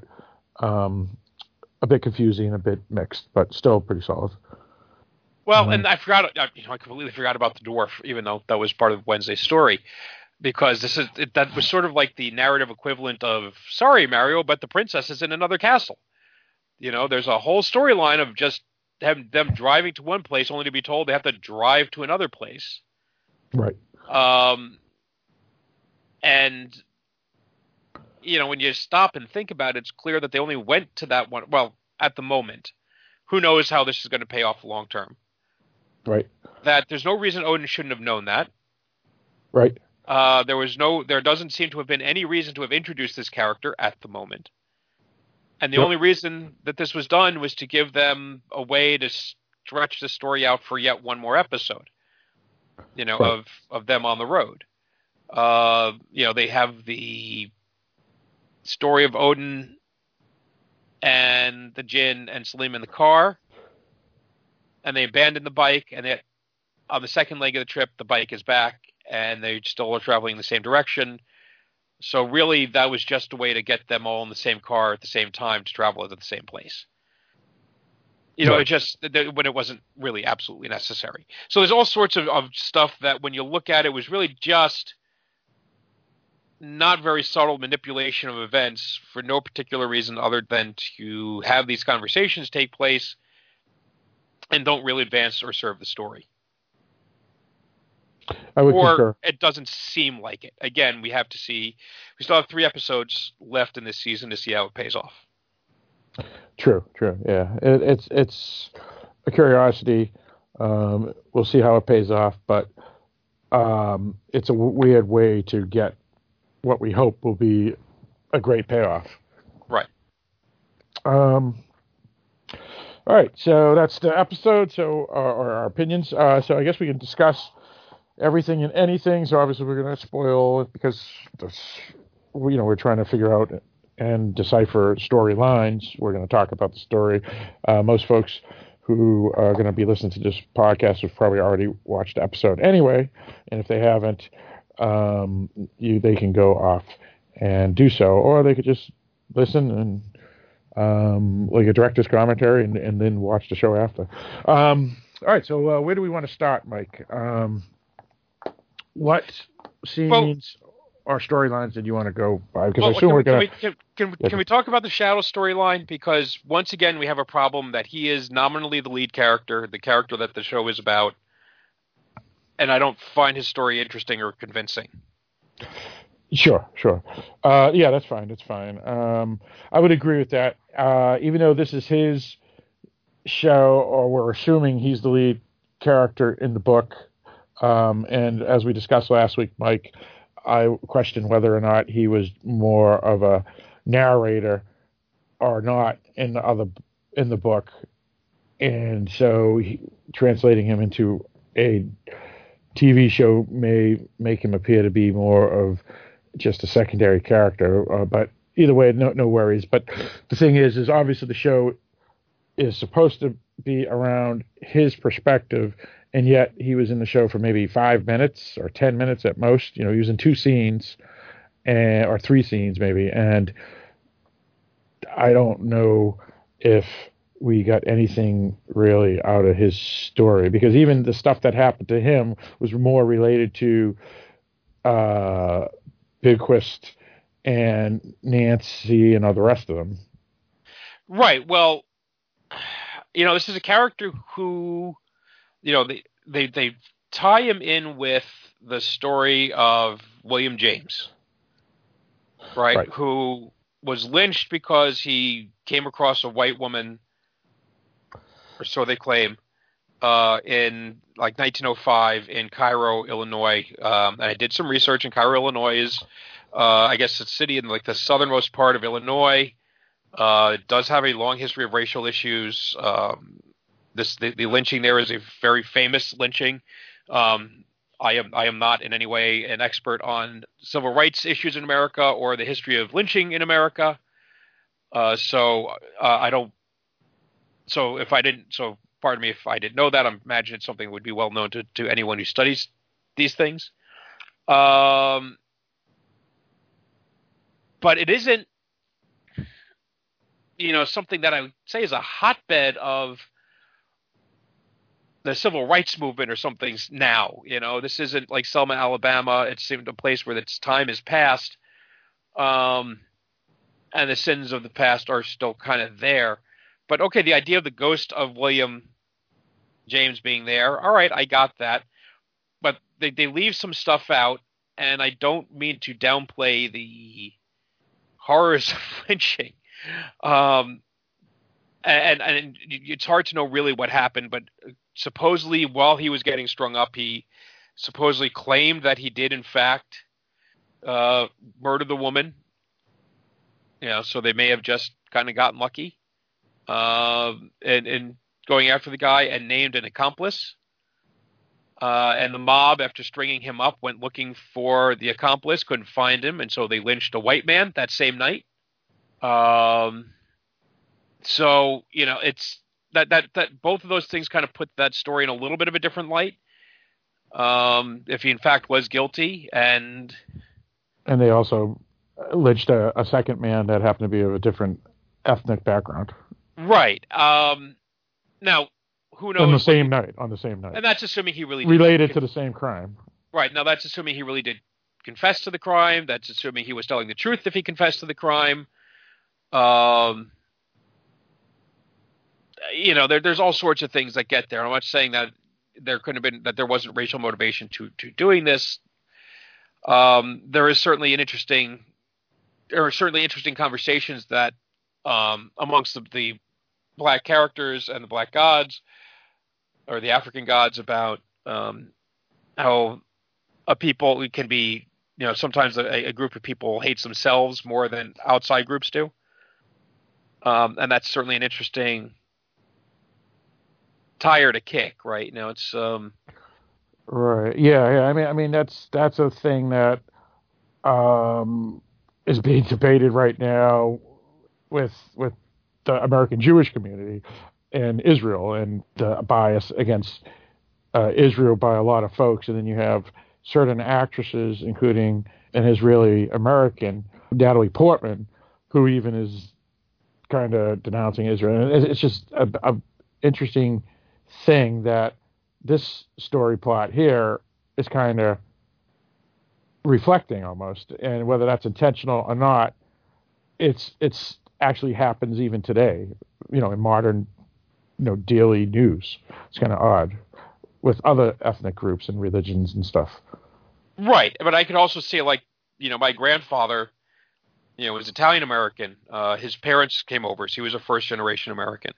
a bit confusing, a bit mixed, but still pretty solid. Well, and I forgot. I completely forgot about the dwarf, even though that was part of Wednesday's story, because that was sort of like the narrative equivalent of, sorry, Mario, but the princess is in another castle. There's a whole storyline of just them driving to one place only to be told they have to drive to another place. Right. And when you stop and think about it, it's clear that they only went to that one. Well, at the moment, who knows how this is going to pay off long term? Right. That there's no reason Odin shouldn't have known that. Right. There doesn't seem to have been any reason to have introduced this character at the moment. And the only reason that this was done was to give them a way to stretch the story out for yet one more episode, right, of them on the road. They have the story of Odin and the Jinn and Selim in the car, and they abandon the bike, and on the second leg of the trip, the bike is back, and they still are traveling in the same direction. So really, that was just a way to get them all in the same car at the same time to travel to the same place. Right. It just when it wasn't really absolutely necessary. So there's all sorts of stuff that when you look at it was really just not very subtle manipulation of events for no particular reason other than to have these conversations take place and don't really advance or serve the story. I would concur. It doesn't seem like it. Again, we have to see. We still have 3 episodes left in this season to see how it pays off. True. Yeah, it's a curiosity. We'll see how it pays off, but it's a weird way to get what we hope will be a great payoff. Right. All right, so that's the episode. So our opinions. So I guess we can discuss everything and anything. So obviously we're going to spoil it because we're trying to figure out and decipher storylines. We're going to talk about the story. Most folks who are going to be listening to this podcast have probably already watched the episode anyway, and if they haven't, they can go off and do so, or they could just listen and like a director's commentary and then watch the show after. All right, so where do we want to start, Mike? What scenes or storylines did you want to go by? Because I assume we're going to... Can we talk about the Shadow storyline? Because once again, we have a problem that he is nominally the lead character, the character that the show is about, and I don't find his story interesting or convincing. Sure. Yeah, that's fine. That's fine. I would agree with that. Even though this is his show, or we're assuming he's the lead character in the book, and as we discussed last week, Mike, I questioned whether or not he was more of a narrator or not in the book, and so translating him into a TV show may make him appear to be more of just a secondary character, but either way, no worries. But the thing is obviously the show is supposed to be around his perspective, and yet he was in the show for maybe 5 minutes or 10 minutes at most. He was in 2 scenes, or 3 scenes maybe, and I don't know if we got anything really out of his story, because even the stuff that happened to him was more related to Bigquist and Nancy and all the rest of them. Right. Well, this is a character who, they tie him in with the story of William James, right? Who was lynched because he came across a white woman, or so they claim, in like 1905 in Cairo, Illinois. And I did some research. And Cairo, Illinois is, I guess, a city in like the southernmost part of Illinois. It does have a long history of racial issues. The lynching there is a very famous lynching. I am not in any way an expert on civil rights issues in America or the history of lynching in America. So I don't. So if I didn't, so pardon me if I didn't know that. I imagine it's something that would be well known to anyone who studies these things. But it isn't, something that I would say is a hotbed of the civil rights movement or something now. This isn't like Selma, Alabama. It seemed a place where its time is past, and the sins of the past are still kind of there. But okay, the idea of the ghost of William James being there, all right, I got that. But they leave some stuff out, and I don't mean to downplay the horrors of lynching. And it's hard to know really what happened, but supposedly while he was getting strung up, he supposedly claimed that he did in fact murder the woman. So they may have just kind of gotten lucky and going after the guy, and named an accomplice. And the mob, after stringing him up, went looking for the accomplice, couldn't find him, and so they lynched a white man that same night. So, it's that both of those things kind of put that story in a little bit of a different light. If he in fact was guilty, and they also lynched a second man that happened to be of a different ethnic background. Right. Now, who knows? On the same night. And that's assuming he really related to the same crime. Right. Now, that's assuming he really did confess to the crime. That's assuming he was telling the truth if he confessed to the crime. There's all sorts of things that get there. I'm not saying that there wasn't racial motivation to doing this. There are certainly interesting conversations that amongst the black characters and the black gods, or the African gods, about how a people can be, sometimes a group of people hates themselves more than outside groups do. And that's certainly an interesting tire to kick, right? It's right. Yeah. I mean that's a thing that is being debated right now with the American Jewish community and Israel, and the bias against Israel by a lot of folks. And then you have certain actresses, including an Israeli American, Natalie Portman, who even is kind of denouncing Israel. And it's just a interesting thing that this story plot here is kind of reflecting almost, and whether that's intentional or not, it's actually happens even today, in modern, daily news. It's kind of odd with other ethnic groups and religions and stuff. Right, but I could also say, like, my grandfather, was Italian American. His parents came over, so he was a first generation American.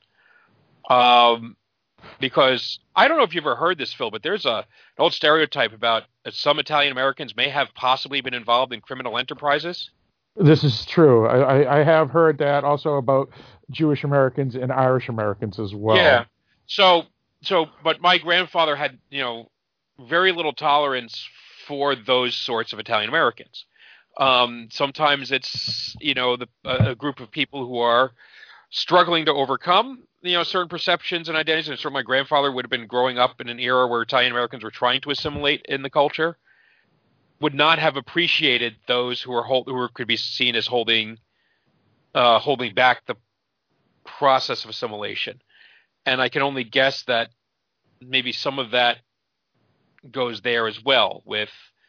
Because I don't know if you've ever heard this, Phil, but there's an old stereotype about some Italian Americans may have possibly been involved in criminal enterprises. This is true. I have heard that also about Jewish Americans and Irish Americans as well. Yeah. But my grandfather had, very little tolerance for those sorts of Italian Americans. Sometimes it's, a group of people who are struggling to overcome, certain perceptions and identities. And so my grandfather would have been growing up in an era where Italian Americans were trying to assimilate in the culture, would not have appreciated those who could be seen as holding back the process of assimilation. And I can only guess that maybe some of that goes there as well with,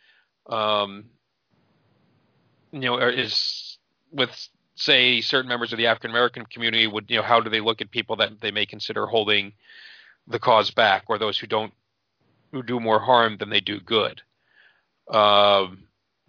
say, certain members of the African American community would, how do they look at people that they may consider holding the cause back, or those who do more harm than they do good. And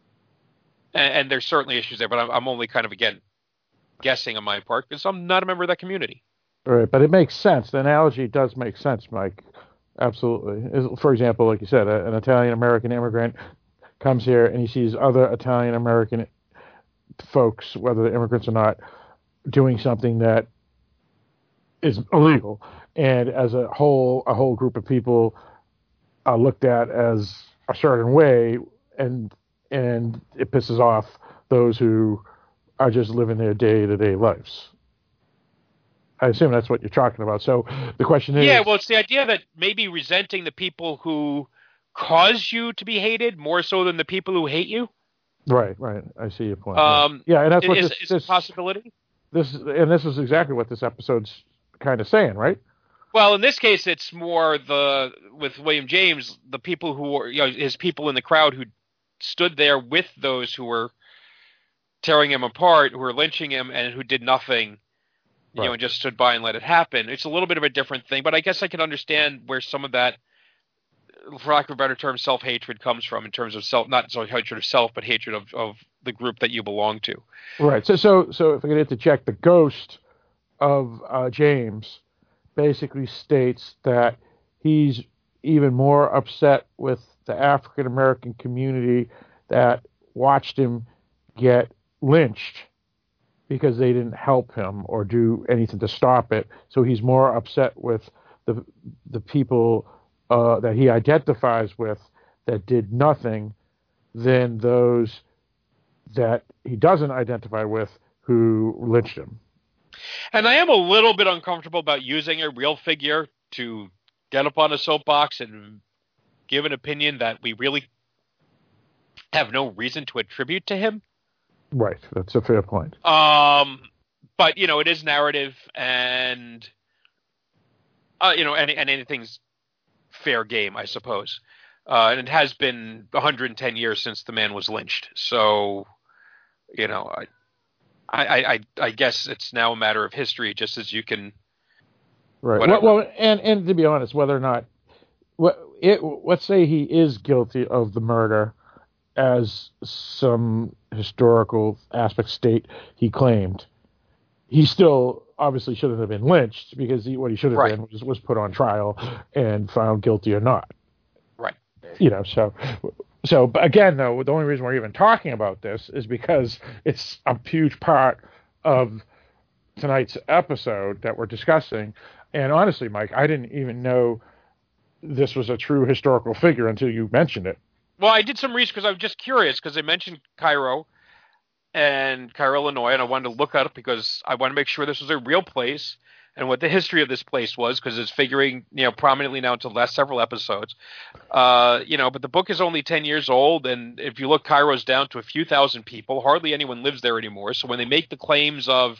there's certainly issues there, but I'm only kind of, again, guessing on my part because I'm not a member of that community. Right, but it makes sense. The analogy does make sense, Mike. Absolutely. For example, like you said, an Italian American immigrant comes here and he sees other Italian American folks, whether they're immigrants or not, doing something that is illegal, and as a whole group of people are looked at as a certain way, and it pisses off those who are just living their day-to-day lives. I assume that's what you're talking about. So the question is... Yeah, well, it's the idea that maybe resenting the people who cause you to be hated more so than the people who hate you. Right. I see your point. Yeah, and that's what is a possibility. This is exactly what this episode's kind of saying, right? Well, in this case, it's more with William James, the people who were, his people in the crowd who stood there with those who were tearing him apart, who were lynching him, and who did nothing, and just stood by and let it happen. It's a little bit of a different thing, but I guess I can understand where some of that, for lack of a better term, self-hatred comes from, in terms of not so hatred of self, but hatred of the group that you belong to. Right. So if I get to check, the ghost of James basically states that he's even more upset with the African American community that watched him get lynched because they didn't help him or do anything to stop it. So he's more upset with the people that he identifies with that did nothing than those that he doesn't identify with who lynched him. And I am a little bit uncomfortable about using a real figure to get up on a soapbox and give an opinion that we really have no reason to attribute to him. Right, that's a fair point. But it is narrative, and and anything's fair game, I suppose. And it has been 110 years since the man was lynched, so I guess it's now a matter of history, just as you can. Right. Well, and to be honest, whether or not, let's say he is guilty of the murder, as some historical aspect state he claimed, he still obviously shouldn't have been lynched, because what he should have been was put on trial and found guilty or not. Right. So again, though, the only reason we're even talking about this is because it's a huge part of tonight's episode that we're discussing. And honestly, Mike, I didn't even know this was a true historical figure until you mentioned it. Well, I did some research because I was just curious because they mentioned Cairo, Illinois, and I wanted to look at it because I want to make sure this was a real place and what the history of this place was, because it's figuring, prominently now into the last several episodes. But the book is only 10 years old, and if you look, Cairo's down to a few thousand people. Hardly anyone lives there anymore. So when they make the claims of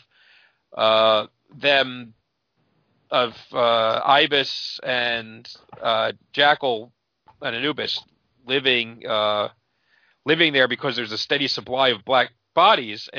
Ibis and Jackal and Anubis living there because there's a steady supply of black bodies,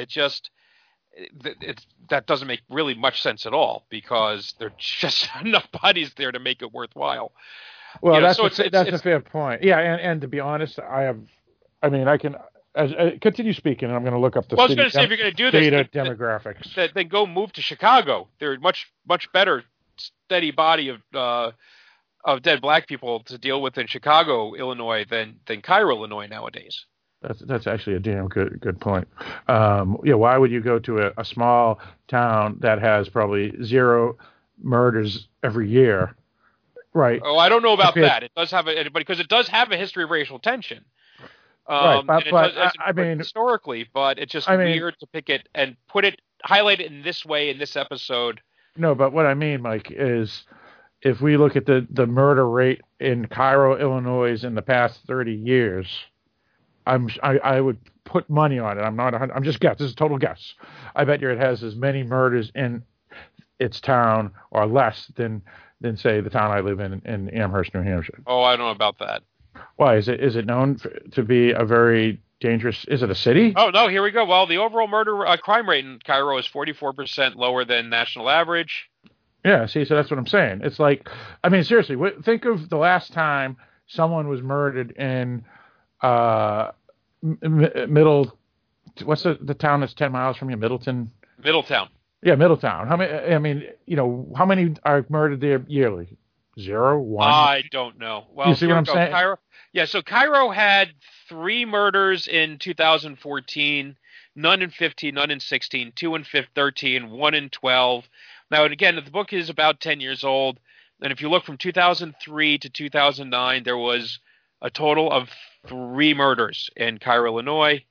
that doesn't make really much sense at all, because there's just enough bodies there to make it worthwhile. Well, that's a fair point. Yeah, and to be honest, I can continue speaking, and I'm going to look up the city. I was going to say, if you're going to do this, demographics, then go move to Chicago. There's much better steady body of dead black people to deal with in Chicago, Illinois, than Cairo, Illinois nowadays. That's actually a damn good point. Why would you go to a small town that has probably 0 murders every year? Right. Oh, I don't know about that. It does have because it does have a history of racial tension. Right, historically, but it's just weird to pick it and highlight it in this way in this episode. No, but what I mean, Mike, is if we look at the murder rate in Cairo, Illinois, in the past 30 years. I would put money on it. I'm just guess. This is a total guess. I bet you it has as many murders in its town or less than say the town I live in Amherst, New Hampshire. Oh, I don't know about that. Why is it known to be a very dangerous? Is it a city? Oh no, here we go. Well, the overall crime rate in Cairo is 44% lower than national average. Yeah, see, so that's what I'm saying. It's like, seriously, think of the last time someone was murdered in what's the town that's 10 miles from you? Middletown. Yeah, Middletown. How many are murdered there yearly? 0, 1? I don't know. Well, you see what I'm saying? So Cairo had 3 murders in 2014, none in 15, none in 16, 2 in 13, 1 in 12. Now, and again, the book is about 10 years old, and if you look from 2003 to 2009, there was a total of 3 murders in Cairo, Illinois.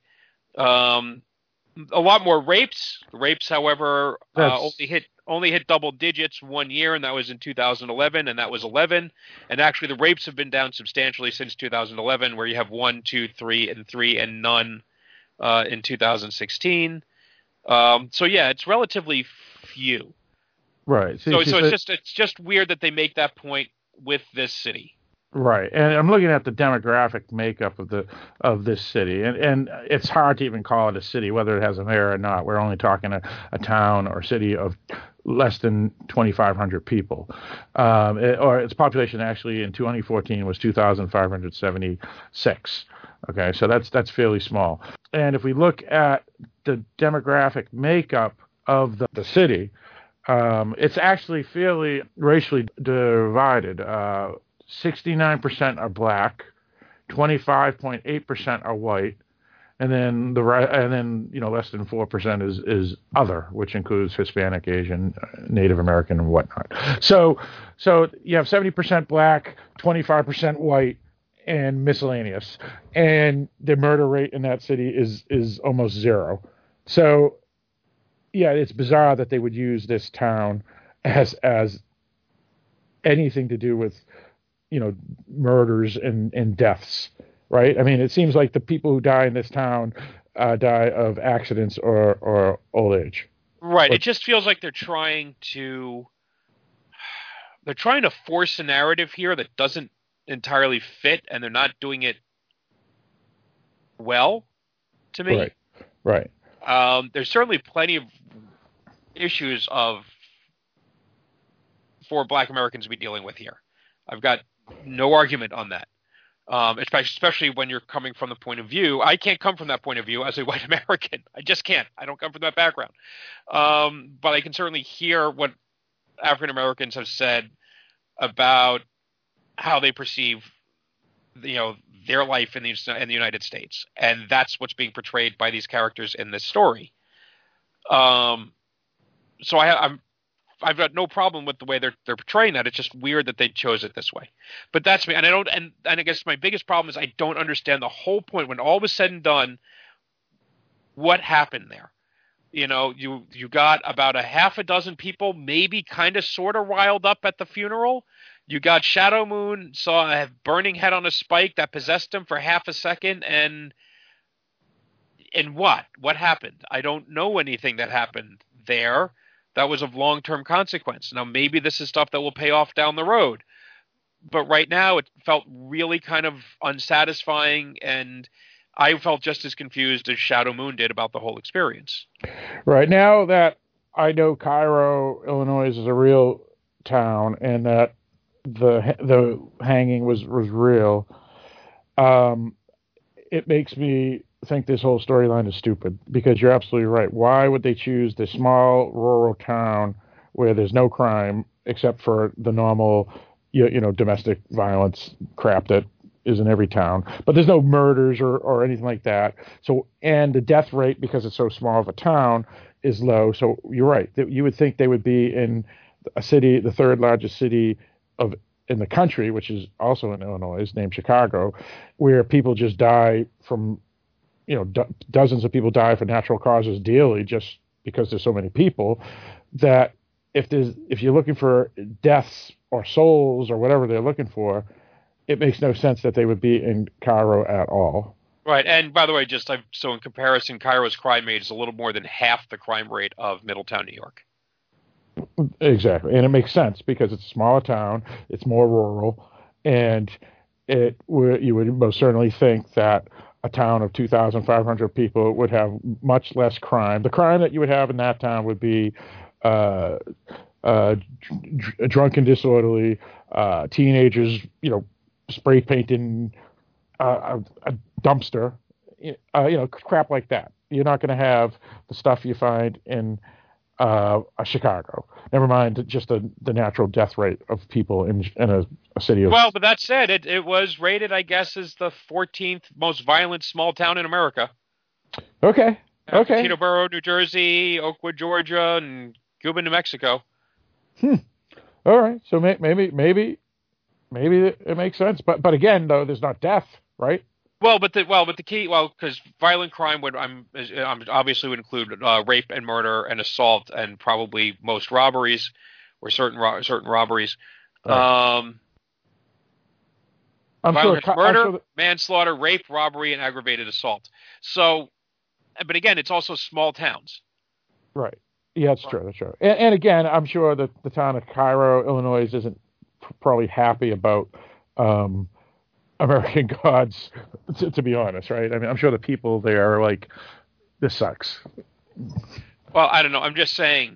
A lot more rapes. Rapes, however, only hit double digits one year, and that was in 2011, and that was 11. And actually, the rapes have been down substantially since 2011, where you have 1, 2, 3, and 3, and none in 2016. So yeah, it's relatively few. Right. So it's just weird that they make that point with this city. Right, and I'm looking at the demographic makeup of this city, and it's hard to even call it a city, whether it has a mayor or not. We're only talking a town or city of less than 2,500 people, or its population actually in 2014 was 2,576. Okay, so that's fairly small. And if we look at the demographic makeup of the city, it's actually fairly racially divided. 69% are black, 25.8% are white, and then less than 4% is other, which includes Hispanic, Asian, Native American, and whatnot. So you have 70% black, 25% white, and miscellaneous, and the murder rate in that city is almost 0. So yeah, it's bizarre that they would use this town as anything to do with murders and deaths, right? It seems like the people who die in this town die of accidents or old age. Right. It just feels like they're trying to force a narrative here that doesn't entirely fit, and they're not doing it well, to me. Right. There's certainly plenty of issues for Black Americans to be dealing with here. I've got no argument on that, especially when you're coming from the point of view. I can't come from that point of view as a white American. I just can't. I don't come from that background. But I can certainly hear what African Americans have said about how they perceive, their life in the United States, and that's what's being portrayed by these characters in this story. I've got no problem with the way they're portraying that. It's just weird that they chose it this way. But that's me, and I guess my biggest problem is I don't understand the whole point. When all was said and done, what happened there? You know, you got about a half a dozen people, maybe kind of sort of riled up at the funeral. You got Shadow Moon saw a burning head on a spike that possessed him for half a second, and what happened? I don't know anything that happened there that was of long-term consequence. Now, maybe this is stuff that will pay off down the road. But right now, it felt really kind of unsatisfying, and I felt just as confused as Shadow Moon did about the whole experience. Right. Now that I know Cairo, Illinois is a real town, and that the hanging was real, it makes me think this whole storyline is stupid, because you're absolutely right. Why would they choose this small rural town where there's no crime except for the normal, domestic violence crap that is in every town, but there's no murders or anything like that. So, and the death rate, because it's so small of a town, is low. So you're right. You would think they would be in a city, the third largest city in the country, which is also in Illinois, named Chicago, where people just die from, dozens of people die for natural causes daily just because there's so many people, that if you're looking for deaths or souls or whatever they're looking for, it makes no sense that they would be in Cairo at all. Right. And by the way, so in comparison, Cairo's crime rate is a little more than half the crime rate of Middletown, New York. Exactly. And it makes sense because it's a smaller town, it's more rural, and you would most certainly think that a town of 2,500 people would have much less crime. The crime that you would have in that town would be drunk and disorderly, teenagers, spray painting a dumpster, crap like that. You're not going to have the stuff you find in Chicago. Never mind just the natural death rate of people in a city of... Well, but that said, it was rated, I guess, as the 14th most violent small town in America. Okay. After Teterboro, New Jersey, Oakwood, Georgia, and Cuba, New Mexico. All right. So maybe it makes sense. But again, though, there's not death, right? But the key, because violent crime obviously would include rape and murder and assault and probably most robberies or certain robberies. Right. Murder, manslaughter, rape, robbery, and aggravated assault. So, but again, it's also small towns. Right. Yeah, that's true. That's true. And again, I'm sure that the town of Cairo, Illinois, isn't probably happy about American Gods, to be honest, right? I mean, I'm sure the people there are like, this sucks. Well, I don't know. I'm just saying.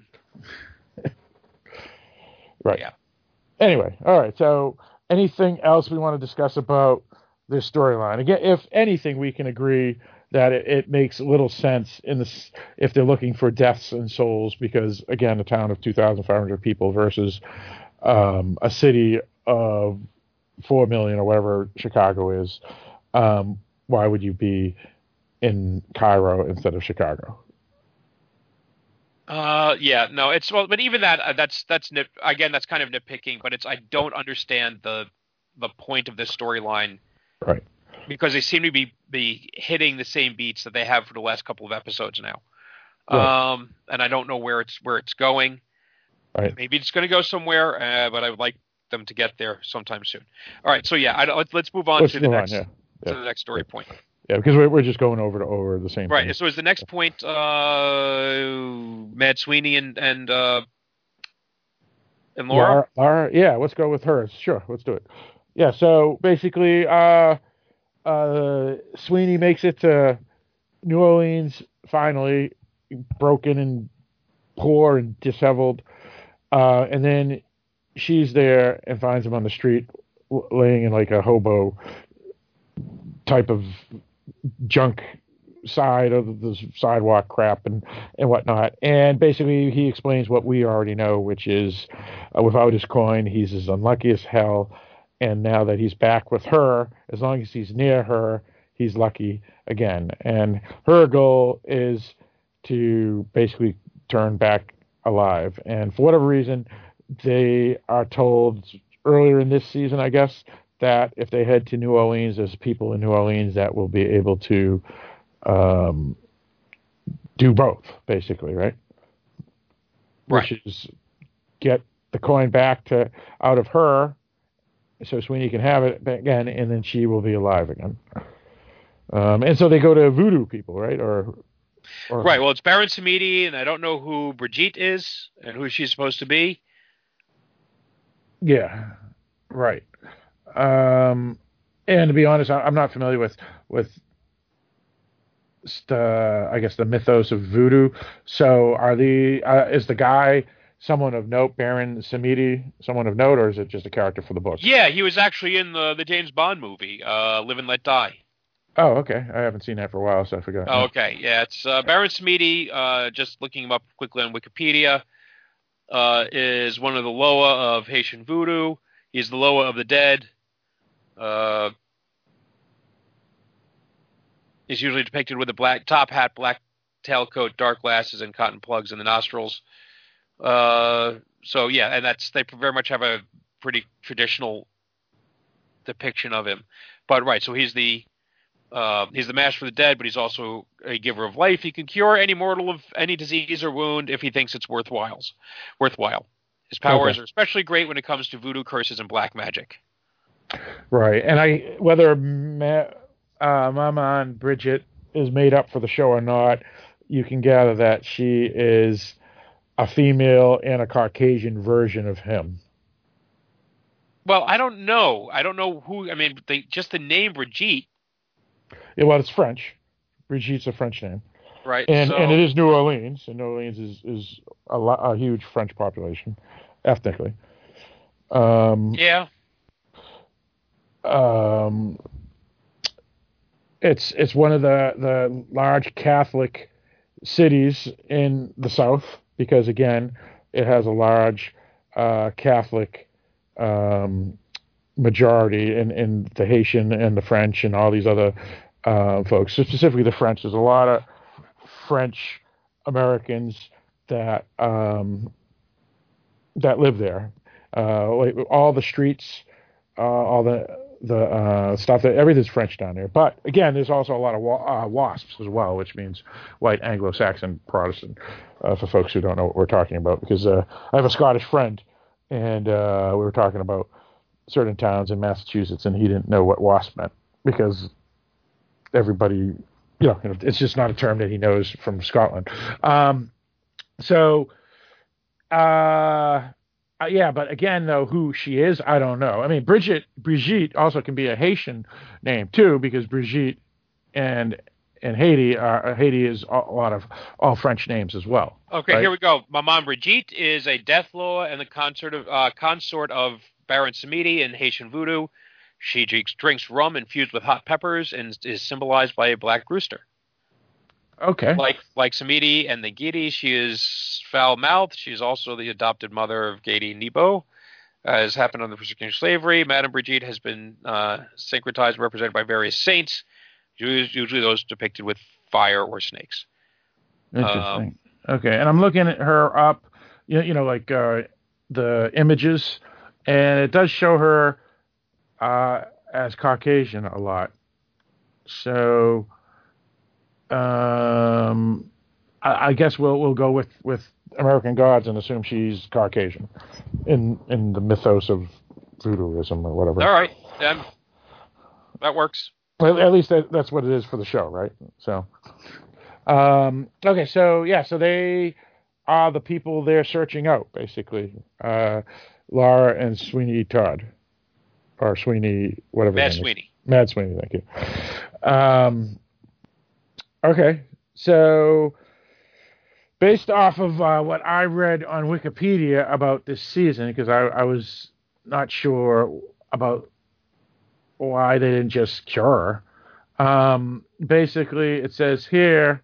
Right. Yeah. Anyway, all right. So, anything else we want to discuss about this storyline? Again, if anything, we can agree that it makes little sense if they're looking for deaths and souls, because again, a town of 2,500 people versus a city of 4 million or whatever Chicago is. Why would you be in Cairo instead of Chicago? Yeah, no, but even that's again, that's kind of nitpicking, but I don't understand the point of this storyline. Right. Because they seem to be hitting the same beats that they have for the last couple of episodes now. Right. And I don't know where it's going. Right. Maybe it's going to go somewhere, but I would like them to get there sometime soon. All right, so yeah, let's move on to the next story point. Yeah, because we're just going over the same right, thing. So is the next point Mad Sweeney and Laura? Laura? Yeah, let's go with her. Sure, let's do it. Yeah, so basically Sweeney makes it to New Orleans, finally, broken and poor and disheveled. And then she's there and finds him on the street, laying in like a hobo type of junk side of the sidewalk crap and whatnot. And basically he explains what we already know, which is without his coin, he's as unlucky as hell. And now that he's back with her, as long as he's near her, he's lucky again. And her goal is to basically turn back alive. And for whatever reason, they are told earlier in this season, I guess, that if they head to New Orleans, there's people in New Orleans that will be able to do both, basically, right? Right. Which is get the coin back out of her, so Sweeney can have it again, and then she will be alive again. And so they go to voodoo people, right? Or right. Well, it's Baron Samedi, and I don't know who Brigitte is and who she's supposed to be. Yeah, right. And to be honest, I'm not familiar with I guess the mythos of voodoo. So is the guy someone of note, Baron Samedi, someone of note, or is it just a character for the book? Yeah, he was actually in the James Bond movie, Live and Let Die. Oh, okay. I haven't seen that for a while, so I forgot. Oh, okay. Yeah, it's Baron Samedi, just looking him up quickly on Wikipedia, is one of the Loa of Haitian voodoo. He's the Loa of the dead. He's usually depicted with a black top hat, black tailcoat, dark glasses, and cotton plugs in the nostrils. So yeah, and they very much have a pretty traditional depiction of him. But right, so he's the master for the dead, but he's also a giver of life. He can cure any mortal of any disease or wound if he thinks it's worthwhile. His powers are especially great when it comes to voodoo curses and black magic. Right, and whether Maman Bridget is made up for the show or not, you can gather that she is a female and a Caucasian version of him. Well, I don't know. I don't know who. I mean, just the name Brigitte. Yeah, well, it's French. Brigitte's a French name, right? And it is New Orleans, and New Orleans is a huge French population, ethnically. Yeah. It's one of the large Catholic cities in the South because, again, it has a large Catholic majority in the Haitian and the French and all these other folks. So specifically the French. There's a lot of French Americans that live there. All the streets, all the stuff, everything's French down there. But again, there's also a lot of WASPs as well, which means White Anglo-Saxon Protestant, for folks who don't know what we're talking about. Because I have a Scottish friend, and we were talking about certain towns in Massachusetts, and he didn't know what WASP meant because everybody, it's just not a term that he knows from Scotland. Yeah, but again, though, who she is, I don't know. I mean, Brigitte also can be a Haitian name too, because Brigitte and Haiti is a lot of all French names as well. Okay, right? Here we go. Maman Brigitte is a death law and the consort of Baron Samedi in Haitian voodoo. She drinks rum infused with hot peppers and is symbolized by a black rooster. Okay. Like Samedi and the Gedi, she is foul-mouthed. She's also the adopted mother of Gedi Nebo. As happened under persecution of slavery, Madame Brigitte has been syncretized and represented by various saints, usually those depicted with fire or snakes. Interesting. Okay, and I'm looking at her up, like the images, and it does show her as Caucasian a lot. So I guess we'll go with American Gods and assume she's Caucasian in the mythos of voodooism or whatever. All right, that works. At least that's what it is for the show, right? So, okay, so they are the people they're searching out, basically. Laura and Sweeney Todd, or Sweeney, whatever. Mad Sweeney. Mad Sweeney, thank you. Okay, so based off of what I read on Wikipedia about this season, because I was not sure about why they didn't just cure her. Basically, it says here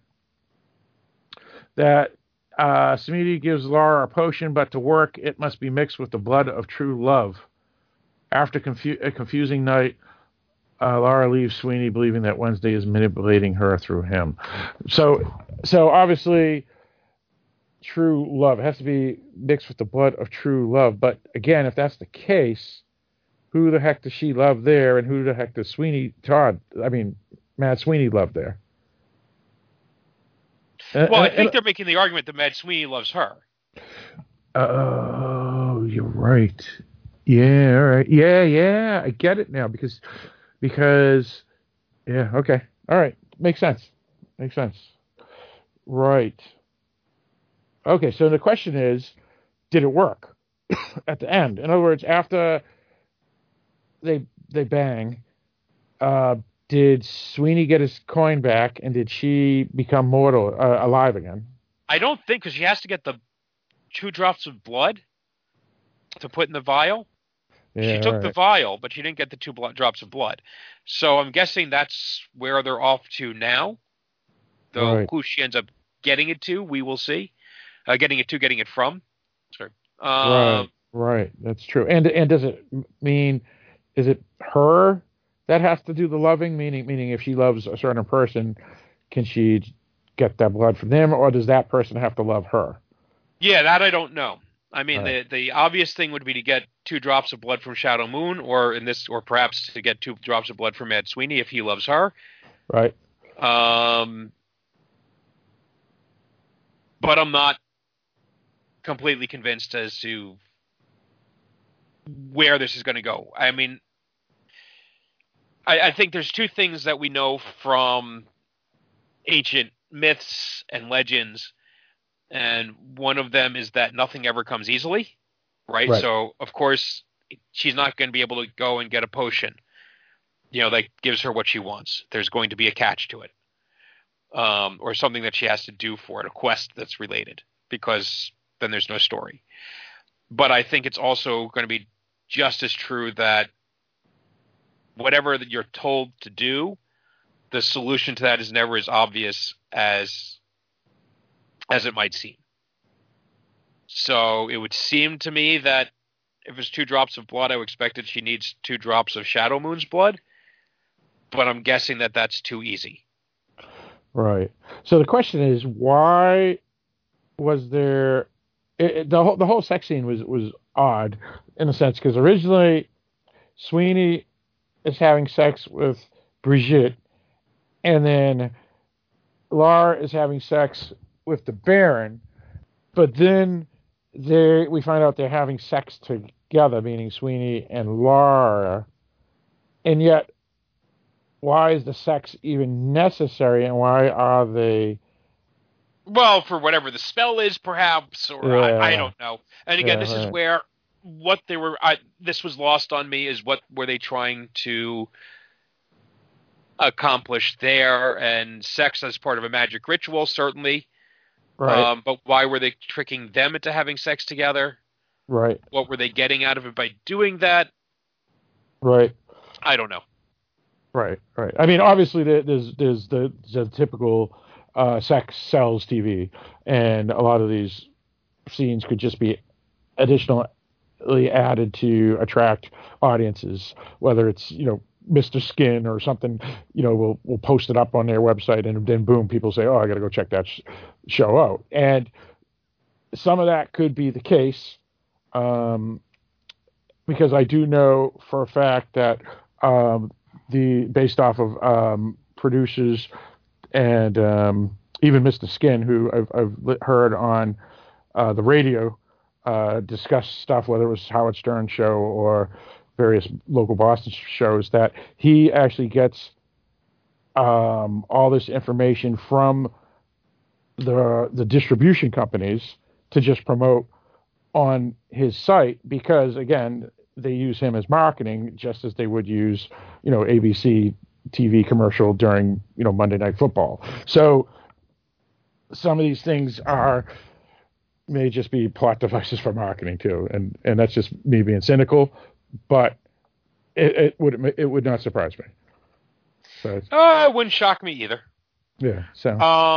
that Samedi gives Laura a potion, but to work, it must be mixed with the blood of true love. After a confusing night, Laura leaves Sweeney believing that Wednesday is manipulating her through him. So obviously, true love. It has to be mixed with the blood of true love. But again, if that's the case, who the heck does she love there, and who the heck does Mad Sweeney love there? Well, I think they're making the argument that Mad Sweeney loves her. Oh, you're right. Yeah, all right. Yeah, I get it now because yeah, okay. All right. Makes sense. Right. Okay, so the question is, did it work at the end? In other words, after they bang, did Sweeney get his coin back, and did she become mortal, alive again? I don't think, because she has to get the 2 drops of blood to put in the vial. Yeah, she took the vial, but she didn't get the 2 drops of blood. So I'm guessing that's where they're off to now. Though right. Who she ends up getting it to, we will see. Getting it from. Sorry. Right. That's true. And does it mean, is it her that has to do the loving? Meaning, if she loves a certain person, can she get that blood from them, or does that person have to love her? Yeah, that I don't know. I mean, right. the obvious thing would be to get 2 drops of blood from Shadow Moon, or perhaps to get 2 drops of blood from Mad Sweeney if he loves her. Right. But I'm not completely convinced as to where this is going to go. I mean, I think there's 2 things that we know from ancient myths and legends, and one of them is that nothing ever comes easily, right? So, of course, she's not going to be able to go and get a potion, that gives her what she wants. There's going to be a catch to it, or something that she has to do for it, a quest that's related, because then there's no story. But I think it's also going to be just as true that whatever that you're told to do, the solution to that is never as obvious as it might seem. So it would seem to me that if it's 2 drops of blood, I would expect that she needs 2 drops of Shadow Moon's blood. But I'm guessing that that's too easy. Right. So the question is, why was there the whole sex scene was odd in a sense, because originally Sweeney is having sex with Brigitte, and then Lar is having sex with the Baron, but then we find out they're having sex together, meaning Sweeney and Lar, and yet why is the sex even necessary, and why are they? Well, for whatever the spell is, perhaps, or I don't know. And again, this is where what they were. This was lost on me. Is what were they trying to accomplish there? And sex as part of a magic ritual, certainly. Right. But why were they tricking them into having sex together? Right. What were they getting out of it by doing that? Right. I don't know. Right. I mean, obviously, there's the typical sex sells TV, and a lot of these scenes could just be additionally added to attract audiences, whether it's Mr. Skin or something. We'll post it up on their website, and then boom, people say, oh, I got to go check that show out. And some of that could be the case, because I do know for a fact that based off of producers and even Mr. Skin, who I've heard on the radio discuss stuff, whether it was Howard Stern show or various local Boston shows, that he actually gets all this information from the distribution companies to just promote on his site, because again, they use him as marketing, just as they would use ABC TV commercial during Monday Night Football. So some of these things may just be plot devices for marketing too, and that's just me being cynical, but it would not surprise me. So it wouldn't shock me either. Yeah. So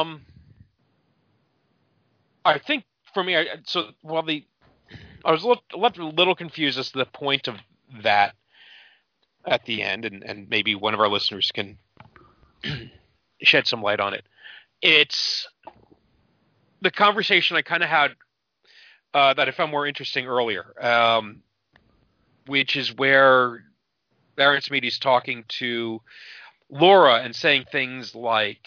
I think for me, I was left a little confused as to the point of that at the end, and maybe one of our listeners can shed some light on it. It's the conversation I kind of had that I found more interesting earlier, which is where Baron Smeedy's talking to Laura and saying things like,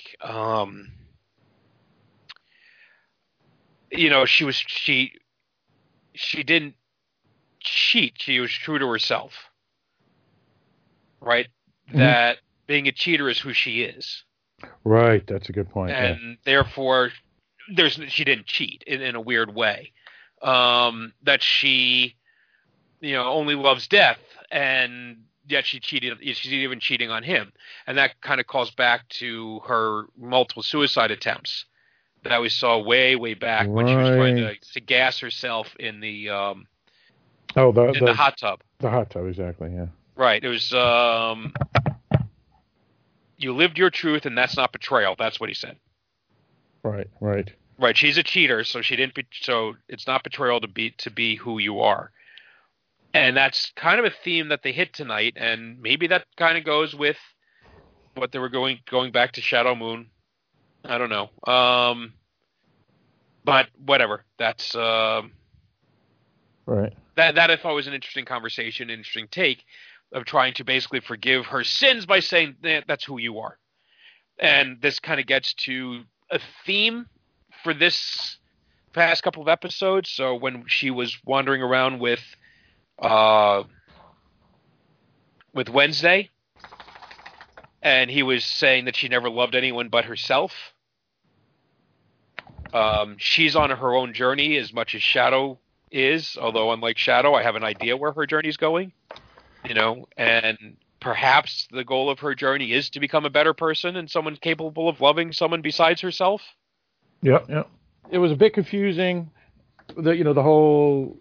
she didn't cheat. She was true to herself, right? Mm-hmm. That being a cheater is who she is. Right. That's a good point. And therefore, she didn't cheat in a weird way. That she, only loves death, and yet she cheated. She's even cheating on him, and that kind of calls back to her multiple suicide attempts that we saw way back when she was trying to gas herself in the the hot tub. The hot tub, exactly. Yeah. Right. It was you lived your truth, and that's not betrayal. That's what he said. Right. She's a cheater, so she didn't. So it's not betrayal to be who you are, and that's kind of a theme that they hit tonight. And maybe that kind of goes with what they were going back to Shadow Moon. I don't know. But whatever. That's right. That I thought was an interesting conversation, interesting take of trying to basically forgive her sins by saying that's who you are. And this kind of gets to a theme for this past couple of episodes. So when she was wandering around with Wednesday, and he was saying that she never loved anyone but herself. She's on her own journey as much as Shadow is, although unlike Shadow, I have an idea where her journey's going. And perhaps the goal of her journey is to become a better person and someone capable of loving someone besides herself. Yeah. It was a bit confusing, the whole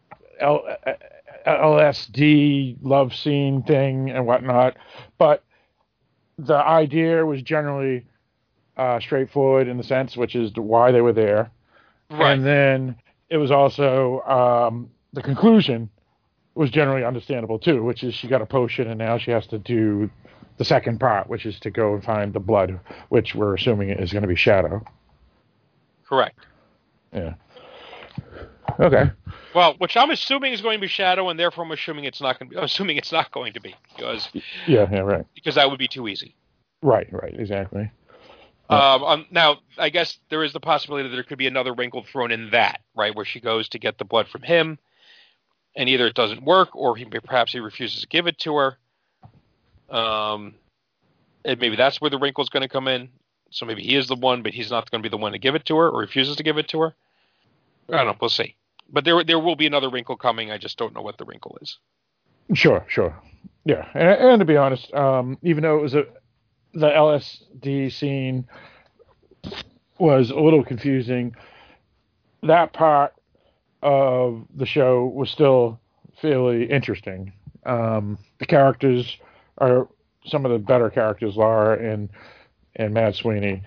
LSD love scene thing and whatnot, but the idea was generally straightforward in the sense, which is why they were there. Right. And then it was also the conclusion was generally understandable too, which is she got a potion and now she has to do the second part, which is to go and find the blood, which we're assuming is going to be Shadow. Correct. Yeah. Okay. Well, which I'm assuming is going to be Shadow, and therefore I'm assuming it's not going to be because right. Because that would be too easy. Right, exactly. Now, I guess there is the possibility that there could be another wrinkle thrown in that, right, where she goes to get the blood from him, and either it doesn't work, or perhaps he refuses to give it to her. And maybe that's where the wrinkle is going to come in. So maybe he is the one, but he's not going to be the one to give it to her, or refuses to give it to her. I don't know. We'll see. But there will be another wrinkle coming. I just don't know what the wrinkle is. Sure. Yeah, and to be honest, even though it was the LSD scene was a little confusing, that part of the show was still fairly interesting. The characters are some of the better characters, Laura and Mad Sweeney.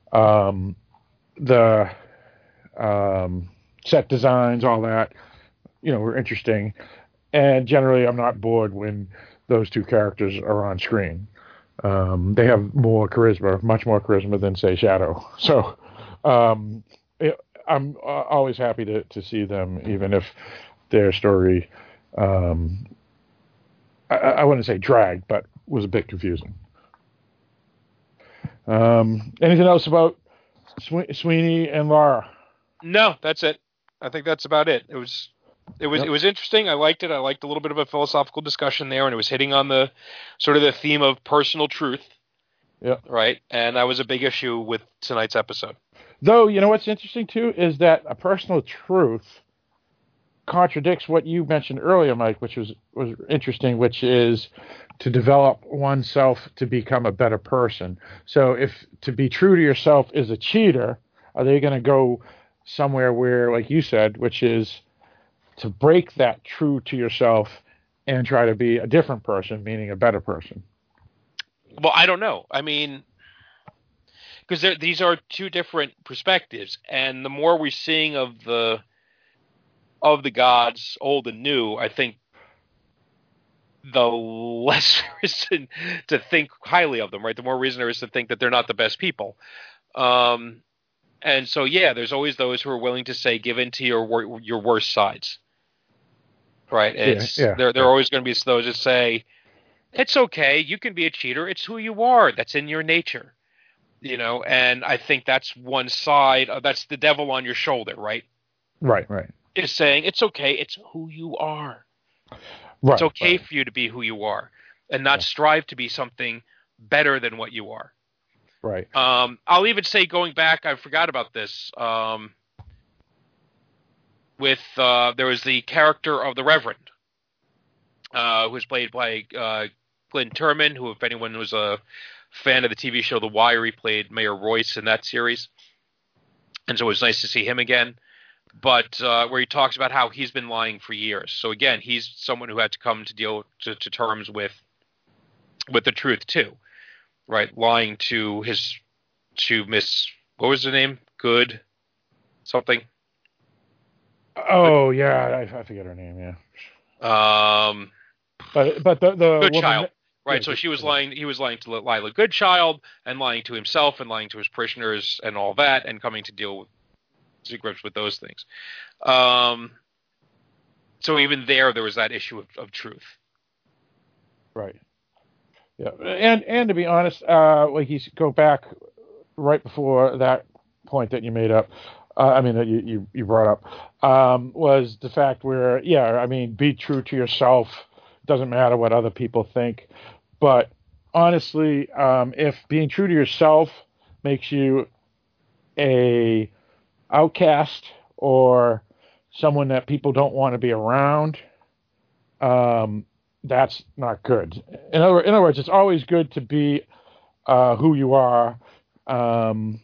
The set designs, all that, were interesting. And generally, I'm not bored when those two characters are on screen. They have more charisma, much more charisma than, say, Shadow. So I'm always happy to see them, even if their story, I wouldn't say dragged, but was a bit confusing. Anything else about Sweeney and Laura? No, that's it. I think that's about it. It was interesting. I liked it. I liked a little bit of a philosophical discussion there, and it was hitting on the sort of the theme of personal truth. Yeah. Right. And that was a big issue with tonight's episode. Though, what's interesting too is that a personal truth contradicts what you mentioned earlier, Mike, which was interesting, which is to develop oneself to become a better person. So if to be true to yourself is a cheater, are they going to go somewhere where, like you said, which is to break that true to yourself and try to be a different person, meaning a better person? Well, I don't know. I mean, because these are two different perspectives, and the more we're seeing of the gods, old and new, I think the less reason to think highly of them, right? The more reason there is to think that they're not the best people. And so, yeah, there's always those who are willing to say, give in to your worst sides, right? There are always going to be those that say, it's okay, you can be a cheater. It's who you are. That's in your nature, And I think that's one side. That's the devil on your shoulder, right? Right. Is saying it's okay. It's who you are. Right, it's okay for you to be who you are, and not strive to be something better than what you are. Right. I'll even say, going back, I forgot about this. There was the character of the Reverend, who was played by Glenn Turman, who, if anyone was a fan of the TV show The Wire, he played Mayor Royce in that series, and so it was nice to see him again. But where he talks about how he's been lying for years. So again, he's someone who had to come to terms with the truth too. Right, lying to Miss, what was her name? Good something. Oh yeah, I forget her name. Yeah. But the Goodchild, right? So she was lying. He was lying to Lila Goodchild, and lying to himself, and lying to his parishioners, and all that, and coming to grips with those things. So even there was that issue of truth. Right. Yeah, and to be honest, like you go back right before that point that you made up, that you brought up, was the fact where, be true to yourself. Doesn't matter what other people think. But honestly, if being true to yourself makes you a outcast or someone that people don't want to be around, that's not good. In other words, it's always good to be who you are, and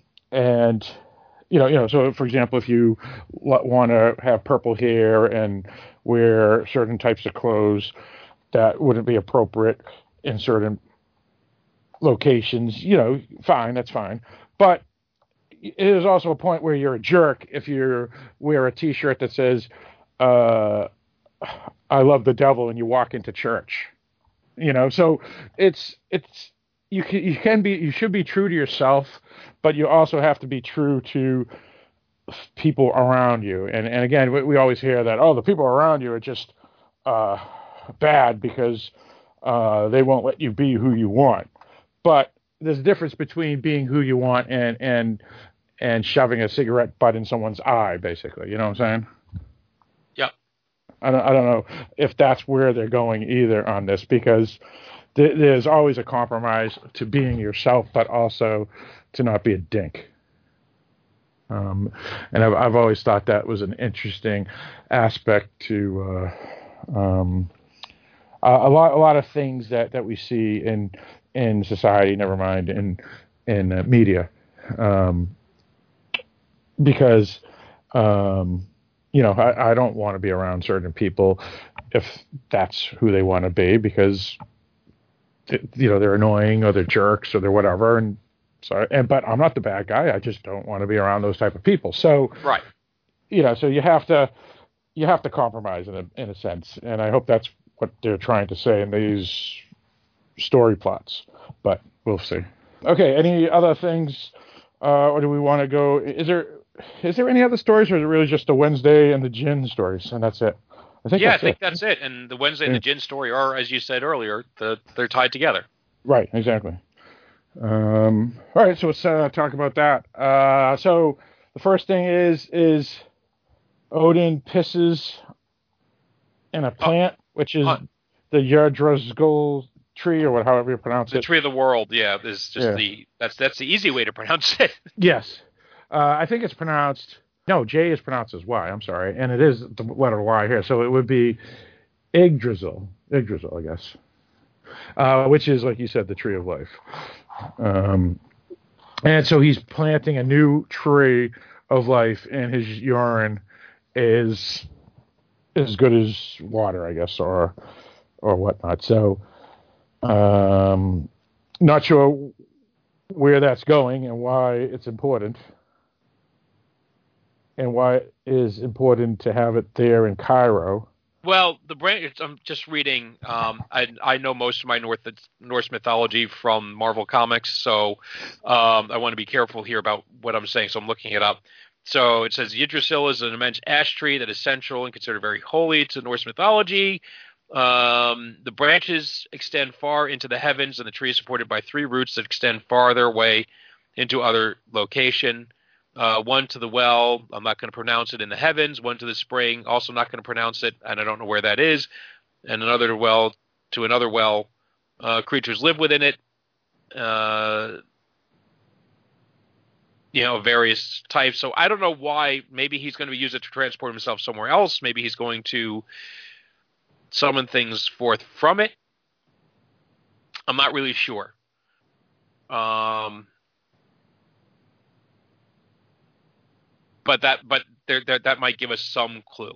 So, for example, if you want to have purple hair and wear certain types of clothes that wouldn't be appropriate in certain locations, fine, that's fine. But it is also a point where you're a jerk if you wear a T-shirt that says I love the devil, and you walk into church, so you should be true to yourself, but you also have to be true to people around you. And again, we always hear that, the people around you are just bad because they won't let you be who you want. But there's a difference between being who you want and shoving a cigarette butt in someone's eye, basically. You know what I'm saying? I don't know if that's where they're going either on this, because there's always a compromise to being yourself, but also to not be a dink. And I've always thought that was an interesting aspect to a lot of things that we see in society. Never mind in media, because. I don't want to be around certain people if that's who they want to be, because they're annoying or they're jerks or they're whatever. And but I'm not the bad guy. I just don't want to be around those type of people. So right, so you have to compromise in a sense. And I hope that's what they're trying to say in these story plots. But we'll see. Okay, any other things, or do we want to go? Is there any other stories, or is it really just the Wednesday and the gin stories, and that's it? I think that's it. And the Wednesday and the gin story are, as you said earlier, they're tied together. Right, exactly. All right, so let's talk about that. So the first thing is Odin pisses in a plant, which is the Yggdrasil tree, or however you pronounce it. The tree of the world, is just that's the easy way to pronounce it. Yes. I think it's pronounced... No, J is pronounced as Y, I'm sorry. And it is the letter Y here. So it would be Yggdrasil, I guess. Which is, like you said, the tree of life. And so he's planting a new tree of life, and his urine is as good as water, I guess, or whatnot. So, not sure where that's going and why it's important. And why it is important to have it there in Cairo. Well, the branch. I'm just reading. I know most of my Norse mythology from Marvel Comics, so I want to be careful here about what I'm saying. So I'm looking it up. So it says Yggdrasil is an immense ash tree that is central and considered very holy to Norse mythology. The branches extend far into the heavens, and the tree is supported by 3 roots that extend farther away into other location. One to the well, I'm not going to pronounce it, in the heavens. One to the spring, also not going to pronounce it, and I don't know where that is. And another well to another well. Creatures live within it. Various types. So I don't know why. Maybe he's going to use it to transport himself somewhere else. Maybe he's going to summon things forth from it. I'm not really sure. But that might give us some clue.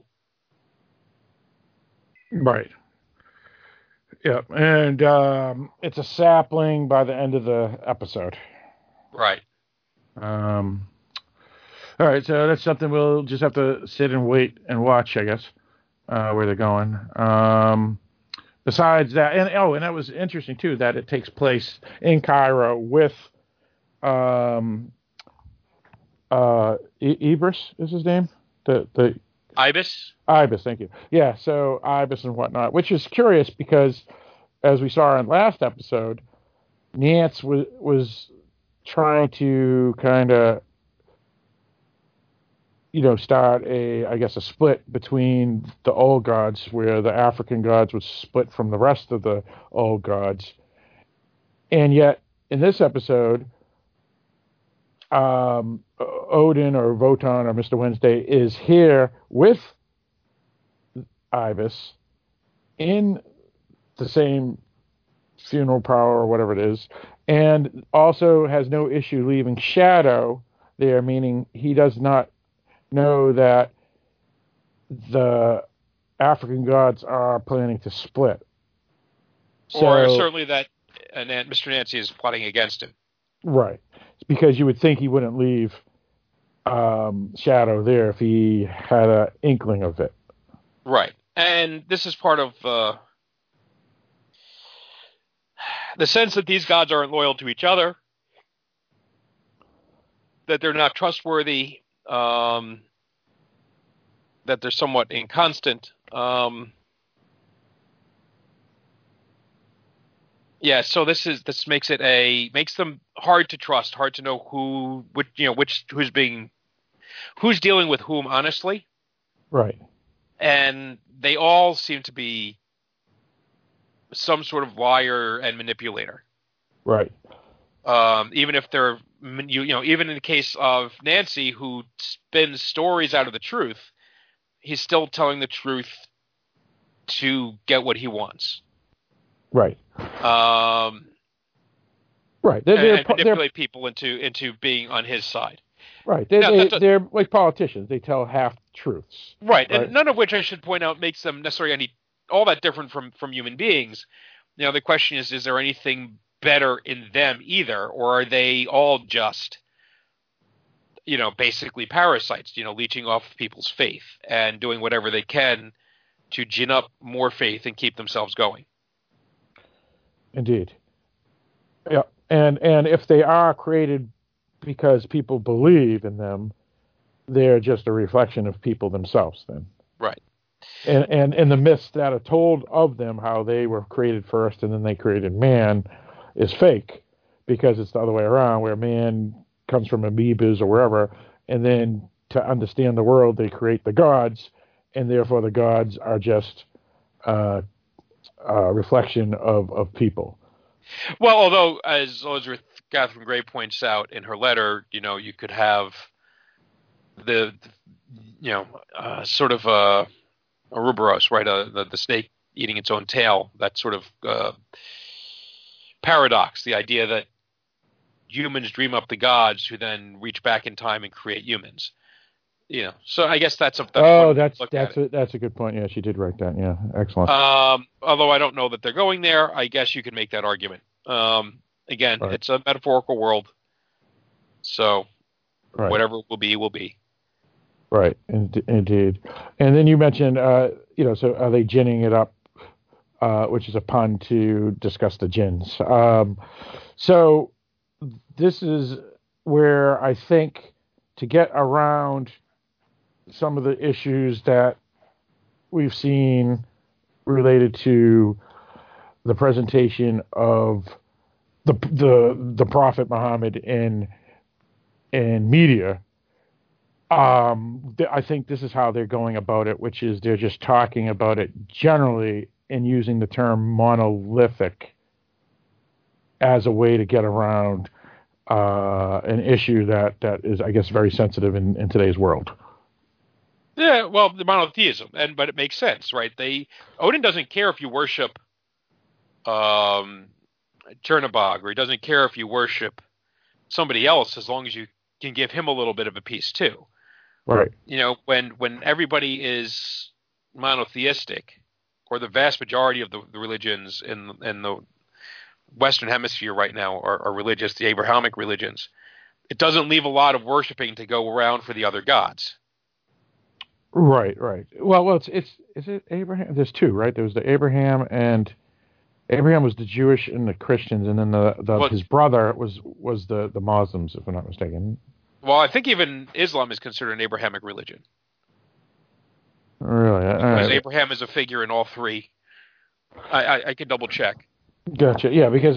Right. Yeah, and it's a sapling by the end of the episode. Right. All right, so that's something we'll just have to sit and wait and watch, I guess, where they're going. Besides that, and that was interesting too, that it takes place in Cairo with Ibris is his name? The Ibis? Ibis, thank you. Yeah, so Ibis and whatnot, which is curious because, as we saw in last episode, Nance was trying to kind of, start a split between the old gods, where the African gods was split from the rest of the old gods. And yet, in this episode, Odin or Wotan or Mr. Wednesday is here with Ibis in the same funeral power or whatever it is, and also has no issue leaving Shadow there, meaning he does not know that the African gods are planning to split. Or certainly that Mr. Nancy is plotting against him. Right. Because you would think he wouldn't leave Shadow there if he had an inkling of it. Right. And this is part of the sense that these gods aren't loyal to each other, that they're not trustworthy, that they're somewhat inconstant. Yeah, so this makes them hard to trust, hard to know who's dealing with whom honestly. Right. And they all seem to be some sort of liar and manipulator. Right. Even if they're, even in the case of Nancy, who spins stories out of the truth, he's still telling the truth to get what he wants. Right. Right. And manipulate people into being on his side. Right. They're like politicians. They tell half truths. Right. And none of which, I should point out, makes them necessarily all that different from human beings. The question is there anything better in them either, or are they all just, basically parasites, leeching off people's faith and doing whatever they can to gin up more faith and keep themselves going? Indeed. Yeah. And if they are created because people believe in them, they're just a reflection of people themselves then. Right. And the myths that are told of them, how they were created first and then they created man, is fake, because it's the other way around, where man comes from amoebas or wherever, and then to understand the world, they create the gods, and therefore the gods are just a reflection of people. Well, although, as Elizabeth Catherine Gray points out in her letter, you could have sort of a Ouroboros, right? The snake eating its own tail. That sort of paradox, the idea that humans dream up the gods who then reach back in time and create humans. So I guess that's a good point. Yeah, she did write that. Yeah, excellent. Although I don't know that they're going there, I guess you could make that argument. Again, right. It's a metaphorical world, so right. Whatever will be, will be. Right, indeed. And then you mentioned, so are they ginning it up, which is a pun to discuss the gins. So this is where I think to get around some of the issues that we've seen related to the presentation of the Prophet Muhammad in media. I think this is how they're going about it, which is they're just talking about it generally and using the term monolithic as a way to get around an issue that is, I guess, very sensitive in today's world. Yeah, well, the monotheism, but it makes sense, right? Odin doesn't care if you worship Chernabog, or he doesn't care if you worship somebody else, as long as you can give him a little bit of a piece too. Right. When everybody is monotheistic, or the vast majority of the religions in the Western Hemisphere right now are religious, the Abrahamic religions, it doesn't leave a lot of worshiping to go around for the other gods. Right. Well, is it Abraham? There's two, right? There was the Abraham, and Abraham was the Jewish and the Christians, and then his brother was the Muslims, if I'm not mistaken. Well, I think even Islam is considered an Abrahamic religion. Really? Because Abraham is a figure in all three. I could double check. Gotcha. Yeah, because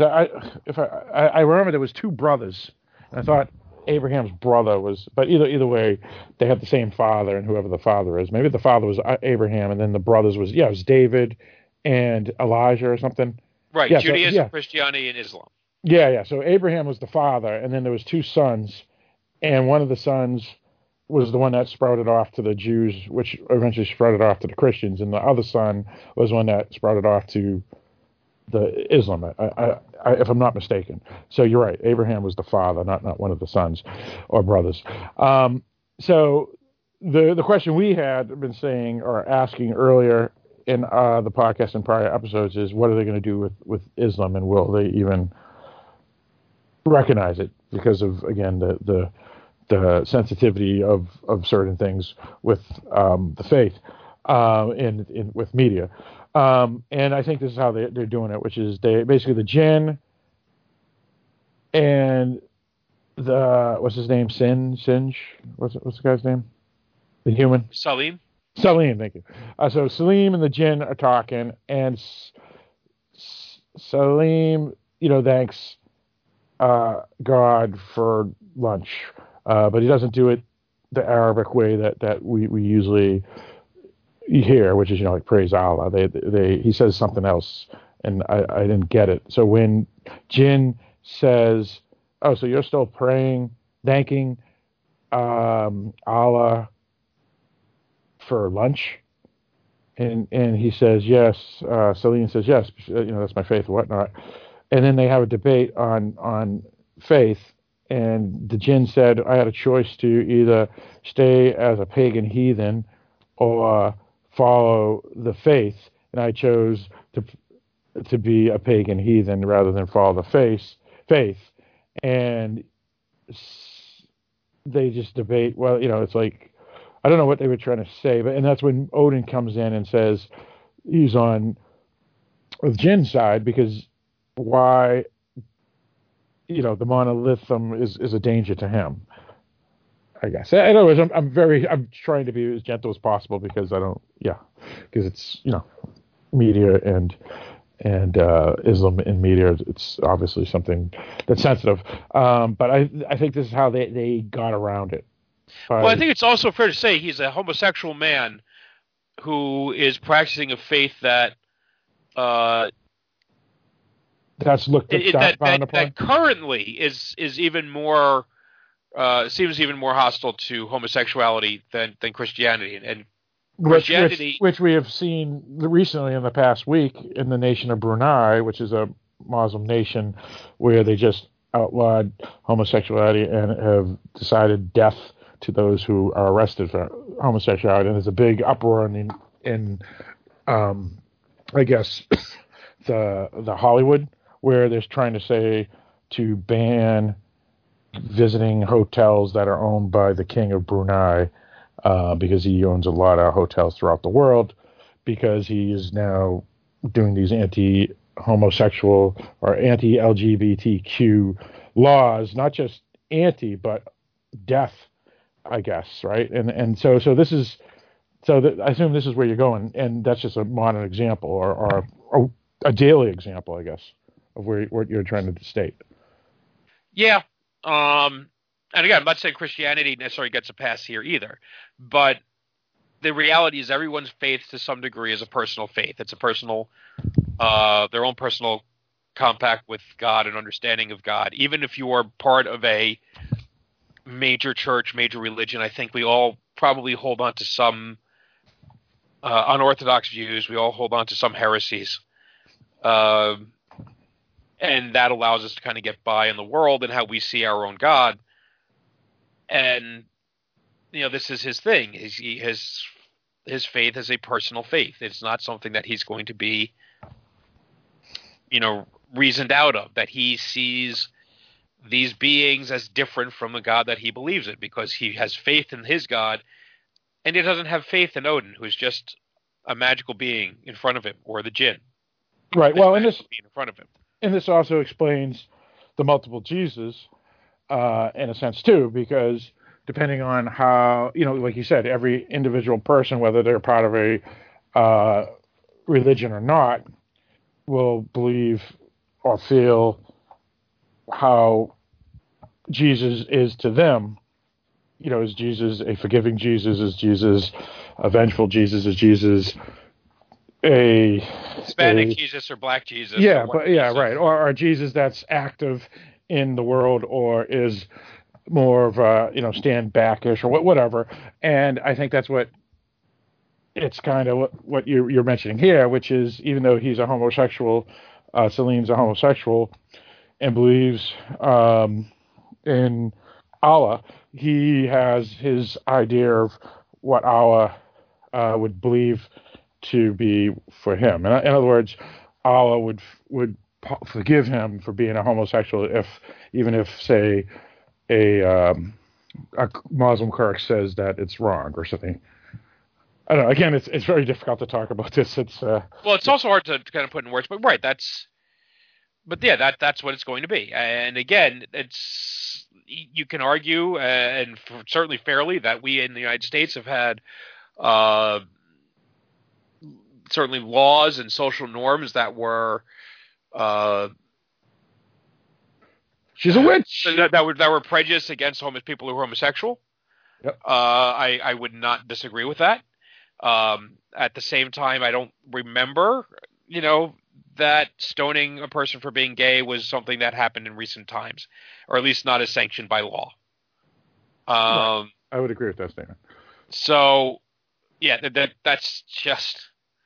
I remember there was two brothers. And I thought Abraham's brother was, but either way, they have the same father, and whoever the father is, maybe the father was Abraham, and then the brothers was it was David and Elijah or something. Right. Yeah, Judaism, Christianity, and Islam. Yeah. So Abraham was the father, and then there was two sons, and one of the sons was the one that sprouted off to the Jews, which eventually sprouted off to the Christians, and the other son was one that sprouted off to the Islam, if I'm not mistaken. So you're right. Abraham was the father, not one of the sons or brothers. So the question we had been saying or asking earlier in the podcast and prior episodes is, what are they going to do with Islam, and will they even recognize it because of, again, the sensitivity of certain things with the faith with media. And I think this is how they're doing it, which is they basically the jinn and what's his name? Singe? What's the guy's name? The human? Salim, thank you. So Salim and the jinn are talking, and Salim, thanks God for lunch. But he doesn't do it the Arabic way that we usually hear, which is, like, praise Allah. He says something else, and I didn't get it. So when Jinn says, "Oh, so you're still praying, thanking Allah for lunch?" and he says yes. Salim says yes. That's my faith, whatnot. And then they have a debate on faith. And the jinn said, I had a choice to either stay as a pagan heathen or follow the faith, and I chose to be a pagan heathen rather than follow the faith. And they just debate. Well, it's like, I don't know what they were trying to say, and that's when Odin comes in and says he's on the jinn side, because why? The monolithism is a danger to him, I guess. In other words, I'm trying to be as gentle as possible, because because it's, media and Islam in media, it's obviously something that's sensitive. But I think this is how they got around it. Well, I think it's also fair to say he's a homosexual man who is practicing a faith that that's looked at that currently is even more seems even more hostile to homosexuality than Christianity, and Christianity, which we have seen recently in the past week in the nation of Brunei, which is a Muslim nation, where they just outlawed homosexuality and have decided death to those who are arrested for homosexuality. And there's a big uproar in I guess the Hollywood, where they're trying to say to ban visiting hotels that are owned by the King of Brunei, because he owns a lot of hotels throughout the world, because he is now doing these anti-homosexual or anti-LGBTQ laws, not just anti, but death, I guess, right? And so this is I assume this is where you're going, and that's just a modern example or a daily example, I guess, of what you're trying to state. Yeah. And again, I'm not saying Christianity necessarily gets a pass here either, but the reality is everyone's faith to some degree is a personal faith. It's a personal, their own personal compact with God and understanding of God. Even if you are part of a major church, major religion, I think we all probably hold on to some unorthodox views. We all hold on to some heresies. And that allows us to kind of get by in the world and how we see our own God. And, this is his thing. His faith is a personal faith. It's not something that he's going to be, reasoned out of, that he sees these beings as different from the God that he believes in, because he has faith in his God, and he doesn't have faith in Odin, who's just a magical being in front of him, or the Jinn. Right. Well, and this in front of him. And this also explains the multiple Jesus, in a sense too, because depending on how, like you said, every individual person, whether they're part of a religion or not, will believe or feel how Jesus is to them. Is Jesus a forgiving Jesus? Is Jesus a vengeful Jesus? Is Jesus a Hispanic Jesus or black Jesus? Yeah, or Jesus. right. Or Jesus that's active in the world, or is more of a stand backish or whatever. And I think that's what it's kind of what you're mentioning here, which is, even though he's a homosexual, Salim's a homosexual and believes in Allah, he has his idea of what Allah would believe to be for him. In other words, Allah would forgive him for being a homosexual even if say a Muslim cleric says that it's wrong or something. I don't know. Again, it's very difficult to talk about this. It's also hard to kind of put in words, but right, that's what it's going to be. And again, you can argue, and certainly fairly, that we in the United States have had certainly laws and social norms that were she's a witch, that were prejudiced against people who were homosexual. Yep. I would not disagree with that. At the same time, I don't remember, that stoning a person for being gay was something that happened in recent times, or at least not as sanctioned by law. Right. I would agree with that statement. So, yeah, that's just.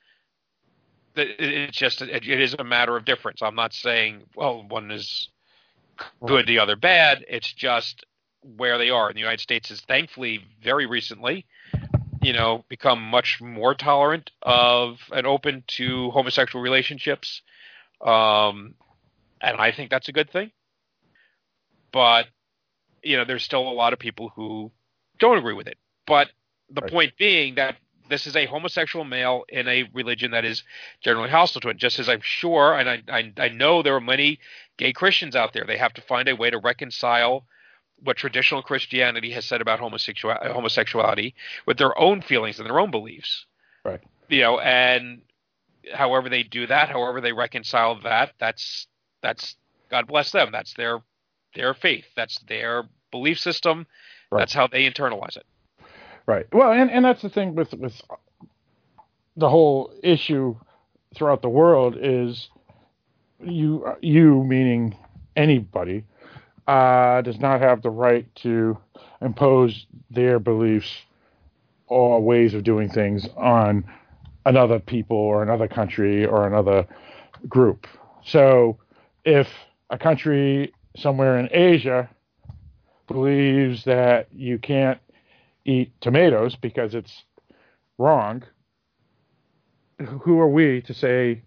It is a matter of difference. I'm not saying, well, one is good, the other bad. It's just where they are. And the United States has thankfully very recently, become much more tolerant of and open to homosexual relationships. And I think that's a good thing. But, there's still a lot of people who don't agree with it. But the point being that this is a homosexual male in a religion that is generally hostile to it, just as I'm sure, and I know there are many gay Christians out there. They have to find a way to reconcile what traditional Christianity has said about homosexuality with their own feelings and their own beliefs. Right. And however they do that, however they reconcile that, that's God bless them. That's their faith. That's their belief system. Right. That's how they internalize it. Right. Well, and that's the thing with the whole issue throughout the world is you meaning anybody, does not have the right to impose their beliefs or ways of doing things on another people or another country or another group. So if a country somewhere in Asia believes that you can't eat tomatoes because it's wrong, who are we to say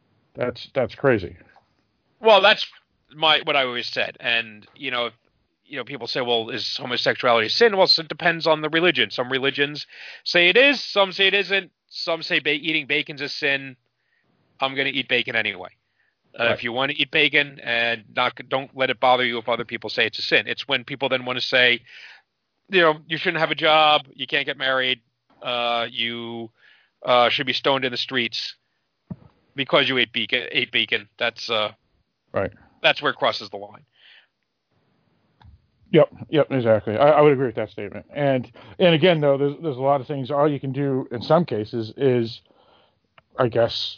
that's crazy? Well, that's what I always said. And people say, well, is homosexuality a sin? Well, it depends on the religion. Some religions say it is, some say it isn't. Some say eating bacon's a sin. I'm going to eat bacon anyway. Right. If you want to eat bacon, and don't let it bother you if other people say it's a sin. It's when people then want to say, you shouldn't have a job, you can't get married, you should be stoned in the streets because you ate bacon. That's right. That's where it crosses the line. Yep, exactly. I would agree with that statement. And again, though, there's a lot of things. All you can do in some cases is, I guess,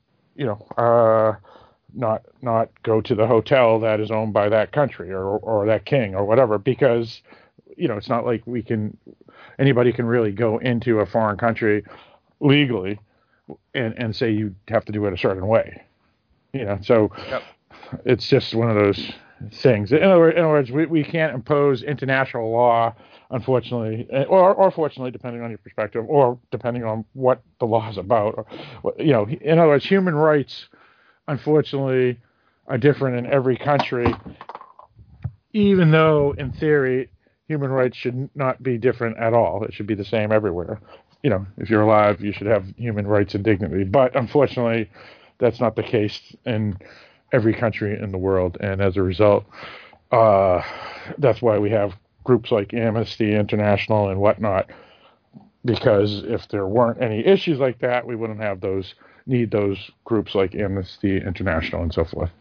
not go to the hotel that is owned by that country or that king or whatever, because it's not like anybody can really go into a foreign country legally and say you have to do it a certain way. So yep. It's just one of those things. In other words, we can't impose international law, unfortunately, or fortunately, depending on your perspective, or depending on what the law is about. In other words, human rights, unfortunately, are different in every country, even though, in theory, human rights should not be different at all. It should be the same everywhere. If you're alive, you should have human rights and dignity. But unfortunately, that's not the case in every country in the world, and as a result, that's why we have groups like Amnesty International and whatnot, because if there weren't any issues like that, we wouldn't have those groups like Amnesty International and so forth.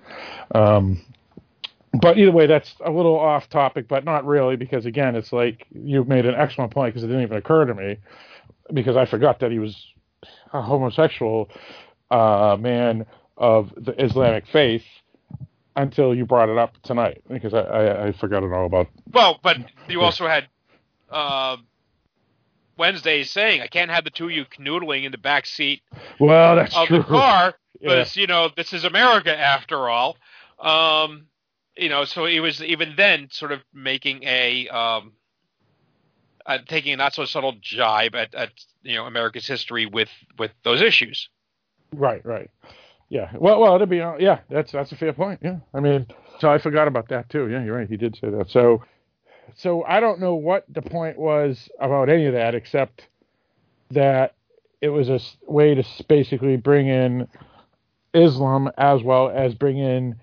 But either way, that's a little off topic, but not really, because again, it's like you've made an excellent point, because it didn't even occur to me, because I forgot that he was a homosexual man of the Islamic faith until you brought it up tonight, because I forgot it all about. Well, but you also had Wednesday saying, I can't have the two of you canoodling in the back seat that's of true. the car, because, Yeah. This is America after all. So he was even then sort of making taking a not so subtle jibe at America's history with those issues. Right. Yeah. Well, it'd be that's a fair point. Yeah. I mean, so I forgot about that too. Yeah, you're right. He did say that. So I don't know what the point was about any of that, except that it was a way to basically bring in Islam as well as bring in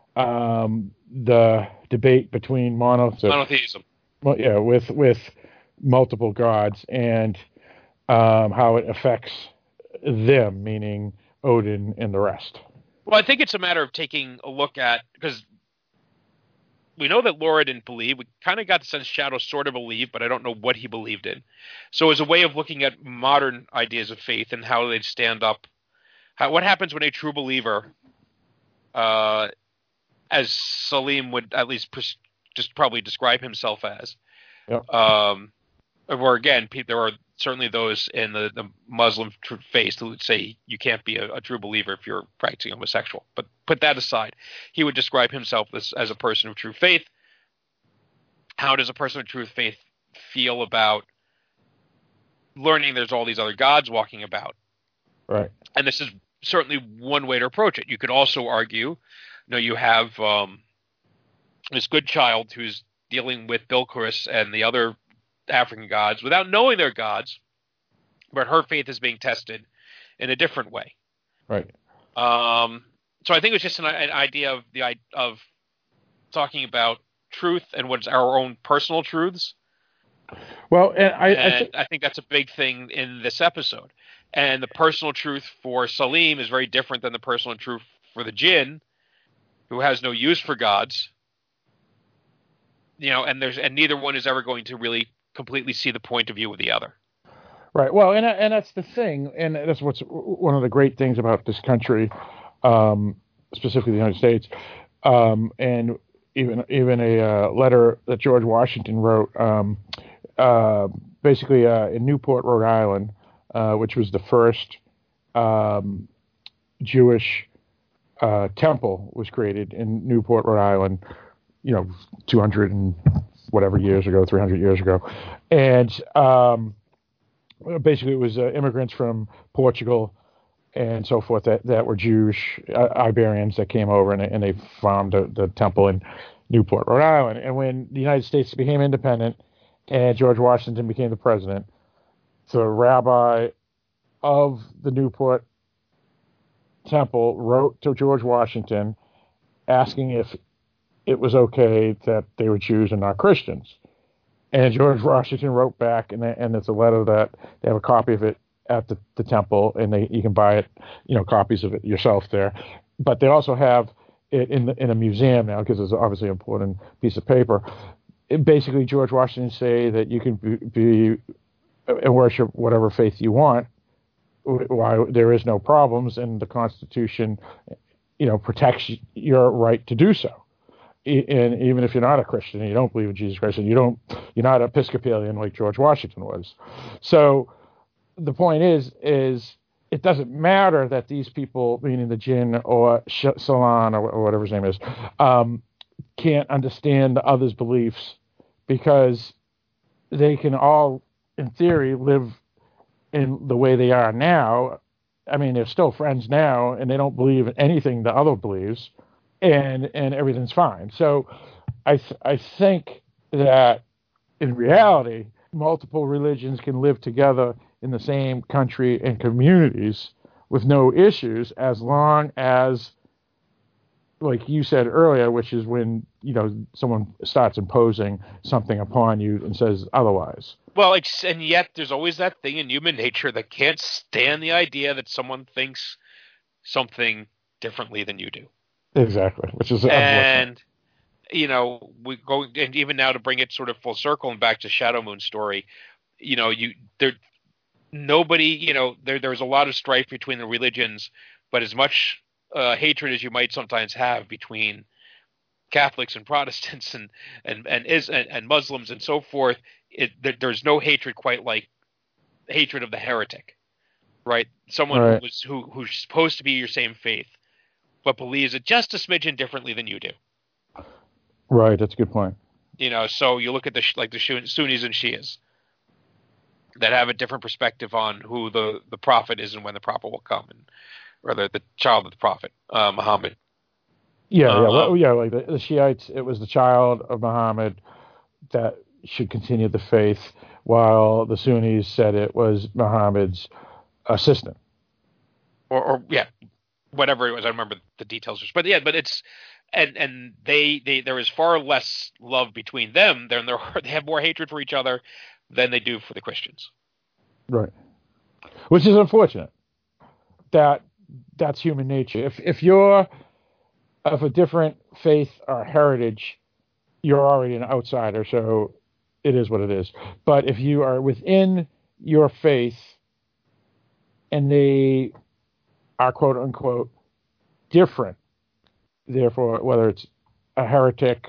the debate between monotheism. Well, yeah, with multiple gods and how it affects them, meaning Odin and the rest. Well, I think it's a matter of taking a look at, because we know that Laura didn't believe. We kind of got the sense Shadow sort of believed, but I don't know what he believed in. So as a way of looking at modern ideas of faith and how they'd stand up, what happens when a true believer, as Salim would at least just probably describe himself as, Yep. Or again, there are certainly those in the Muslim faith who would say you can't be a true believer if you're practicing homosexual. But put that aside. He would describe himself as a person of true faith. How does a person of true faith feel about learning there's all these other gods walking about? Right. And this is certainly one way to approach it. You could also argue, you have this good child who's dealing with Bilquis and the other African gods without knowing they're gods, but her faith is being tested in a different way. Right. So I think it's just an idea of talking about truth and what's our own personal truths. Well, and I think that's a big thing in this episode. And the personal truth for Salim is very different than the personal truth for the Jinn, who has no use for gods. And neither one is ever going to really completely see the point of view of the other. Right. Well, and that's the thing, and that's what's one of the great things about this country, specifically the United States, and even a letter that George Washington wrote, basically in Newport, Rhode Island, which was the first Jewish temple was created in Newport, Rhode Island, 200 and whatever years ago, 300 years ago. And basically it was immigrants from Portugal and so forth that were Jewish Iberians that came over and they found the temple. Newport, Rhode Island. And when the United States became independent and George Washington became the president, the rabbi of the Newport temple wrote to George Washington asking if it was okay that they were Jews and not Christians. And George Washington wrote back, and it's a letter that they have a copy of it at the temple, and you can buy it, copies of it yourself there. But they also have it in a museum now, because it's obviously an important piece of paper. Basically, George Washington say that you can be and worship whatever faith you want, while there is no problems, and the Constitution, protects your right to do so. And even if you're not a Christian and you don't believe in Jesus Christ, and you're not Episcopalian like George Washington was. So the point is it doesn't matter that these people, meaning the Jinn or Salon or whatever his name is, can't understand the other's beliefs, because they can all, in theory, live in the way they are now. I mean, they're still friends now, and they don't believe in anything the other believes, and everything's fine. So I think that in reality, multiple religions can live together in the same country and communities with no issues, as long as, like you said earlier, which is when someone starts imposing something upon you and says otherwise. Well, and yet there's always that thing in human nature that can't stand the idea that someone thinks something differently than you do. Exactly, which is and we go, and even now to bring it sort of full circle and back to Shadow Moon story, nobody, there's a lot of strife between the religions, but as much hatred as you might sometimes have between Catholics and Protestants and Muslims and so forth, there's no hatred quite like hatred of the heretic, right? Someone right. who's supposed to be your same faith, but believes it just a smidgen differently than you do. Right, that's a good point. So you look at the Sunnis and Shias that have a different perspective on who the prophet is and when the prophet will come, and rather the child of the prophet, Muhammad. Like the Shiites, it was the child of Muhammad that should continue the faith, while the Sunnis said it was Muhammad's assistant. Or whatever it was. I don't remember the details, but it's and they there is far less love between them. They have more hatred for each other than they do for the Christians. Right, which is unfortunate. That's human nature. If you're of a different faith or heritage, you're already an outsider, so it is what it is. But if you are within your faith and they are quote unquote different, therefore, whether it's a heretic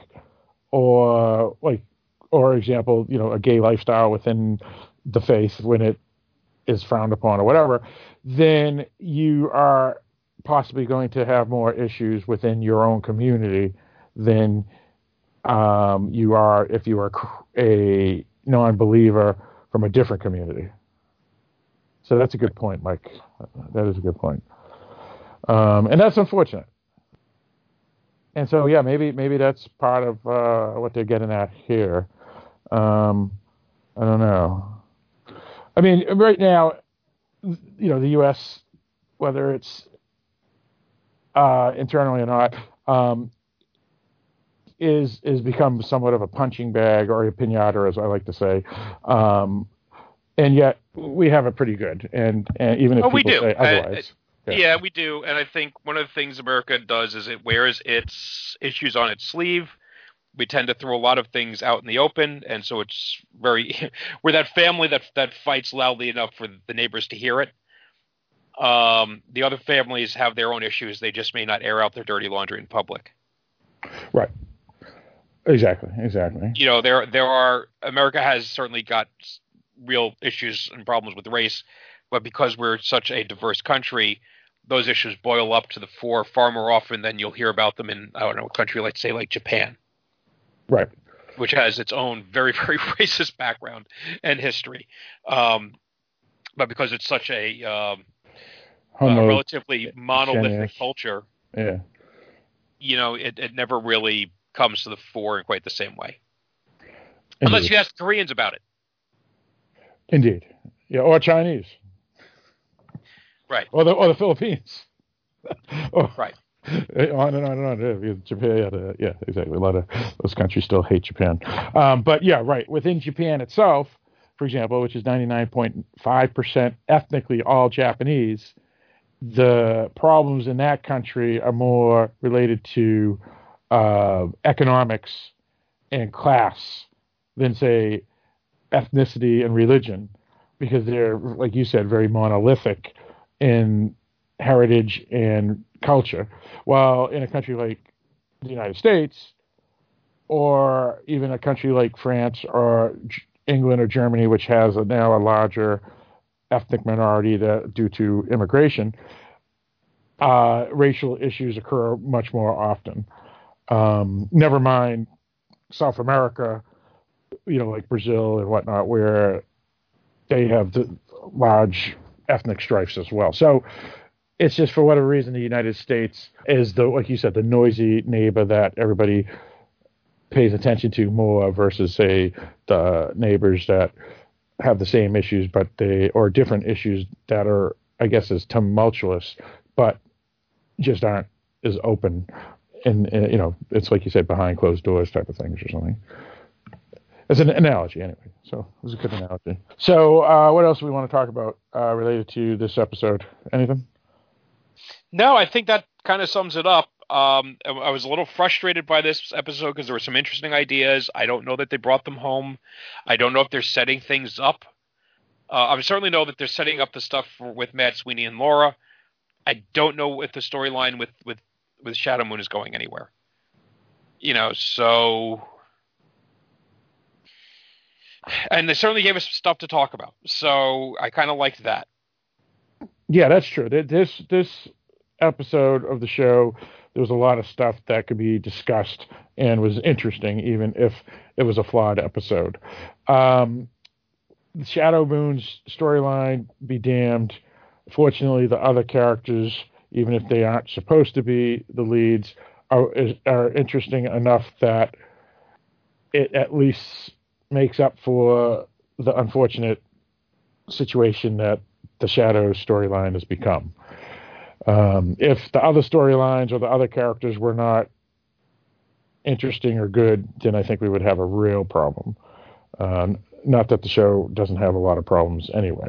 or example, a gay lifestyle within the faith when it is frowned upon or whatever, then you are possibly going to have more issues within your own community than you are if you are a non-believer from a different community. So that's a good point, Mike. That is a good point. And that's unfortunate. And so, maybe that's part of what they're getting at here. I don't know. I mean, right now, the U.S., whether it's internally or not, is become somewhat of a punching bag, or a piñata, as I like to say. And yet we have it pretty good. And even if people say otherwise. Yeah, we do. And I think one of the things America does is it wears its issues on its sleeve. We tend to throw a lot of things out in the open, and so it's we're that family that fights loudly enough for the neighbors to hear it. The other families have their own issues. They just may not air out their dirty laundry in public. Right. Exactly. America has certainly got real issues and problems with race, but because we're such a diverse country, those issues boil up to the fore far more often than you'll hear about them in, a country like Japan. Right. Which has its own very, very racist background and history. But because it's such a relatively monolithic culture, it never really comes to the fore in quite the same way. Indeed. Unless you ask the Koreans about it. Indeed. Yeah, or Chinese. Right. Or the Philippines. Right. On and on and on. Japan, yeah, exactly. A lot of those countries still hate Japan. But yeah, right. Within Japan itself, for example, which is 99.5% ethnically all Japanese, the problems in that country are more related to economics and class than, say, ethnicity and religion, because they're, like you said, very monolithic in heritage and culture. While in a country like the United States, or even a country like France or England or Germany, which has now a larger ethnic minority due to immigration, racial issues occur much more often. Never mind South America, like Brazil and whatnot, where they have the large ethnic strifes as well. So it's just, for whatever reason, the United States is like you said, the noisy neighbor that everybody pays attention to more versus, say, the neighbors that have the same issues, or different issues that are, I guess, as tumultuous, but just aren't as open. And it's like you said, behind closed doors type of things or something. As an analogy, anyway. So it was a good analogy. So what else do we want to talk about related to this episode? Anything? No, I think that kind of sums it up. I was a little frustrated by this episode because there were some interesting ideas. I don't know that they brought them home. I don't know if they're setting things up. I certainly know that they're setting up the stuff with Matt Sweeney and Laura. I don't know if the storyline with Shadow Moon is going anywhere. So... And they certainly gave us some stuff to talk about. So I kind of liked that. Yeah, that's true. This episode of the show, there was a lot of stuff that could be discussed and was interesting, even if it was a flawed episode. Shadow Moon's storyline, be damned. Fortunately, the other characters, even if they aren't supposed to be the leads, are interesting enough that it at least makes up for the unfortunate situation that the Shadow storyline has become. If the other storylines or the other characters were not interesting or good, then I think we would have a real problem. Not that the show doesn't have a lot of problems anyway.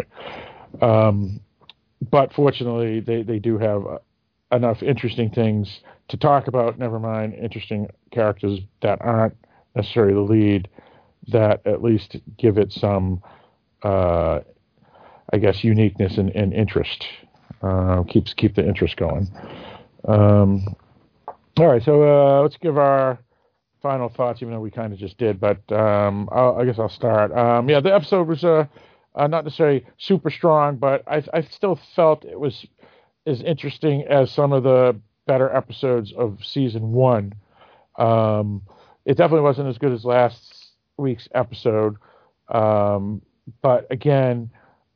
But fortunately, they do have enough interesting things to talk about, never mind interesting characters that aren't necessarily the lead, that at least give it some, I guess, uniqueness and interest. Keep the interest going. All right, so let's give our final thoughts, even though we kind of just did, but I guess I'll start. Yeah, the episode was not necessarily super strong, but I still felt it was as interesting as some of the better episodes of season 1. It definitely wasn't as good as last week's episode, but again,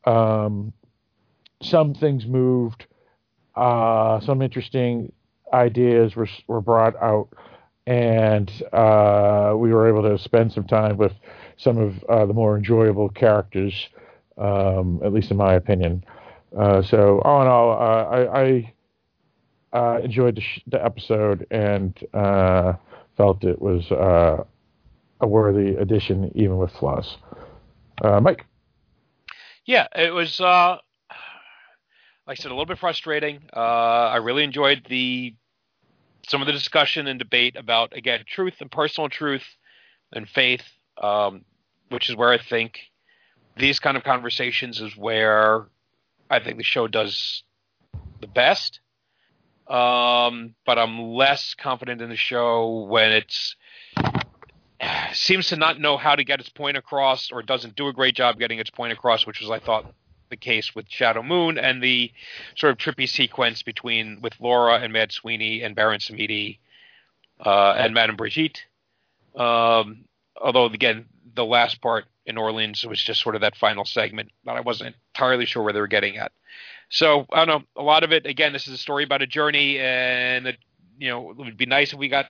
some things moved, some interesting ideas were brought out, and we were able to spend some time with some of the more enjoyable characters, at least in my opinion. So all in all, I enjoyed the episode and felt it was a worthy addition, even with flaws. Mike? Yeah, it was, like I said, a little bit frustrating. I really enjoyed some of the discussion and debate about, again, truth and personal truth and faith, which is where I think these kind of conversations is where I think the show does the best. But I'm less confident in the show when it's seems to not know how to get its point across, or doesn't do a great job getting its point across, which was, I thought, the case with Shadow Moon and the sort of trippy sequence with Laura and Mad Sweeney and Baron Samedi and Madame Brigitte. Although, again, the last part in Orleans was just sort of that final segment that I wasn't entirely sure where they were getting at. So, I don't know, a lot of it, again, this is a story about a journey, and it would be nice if we got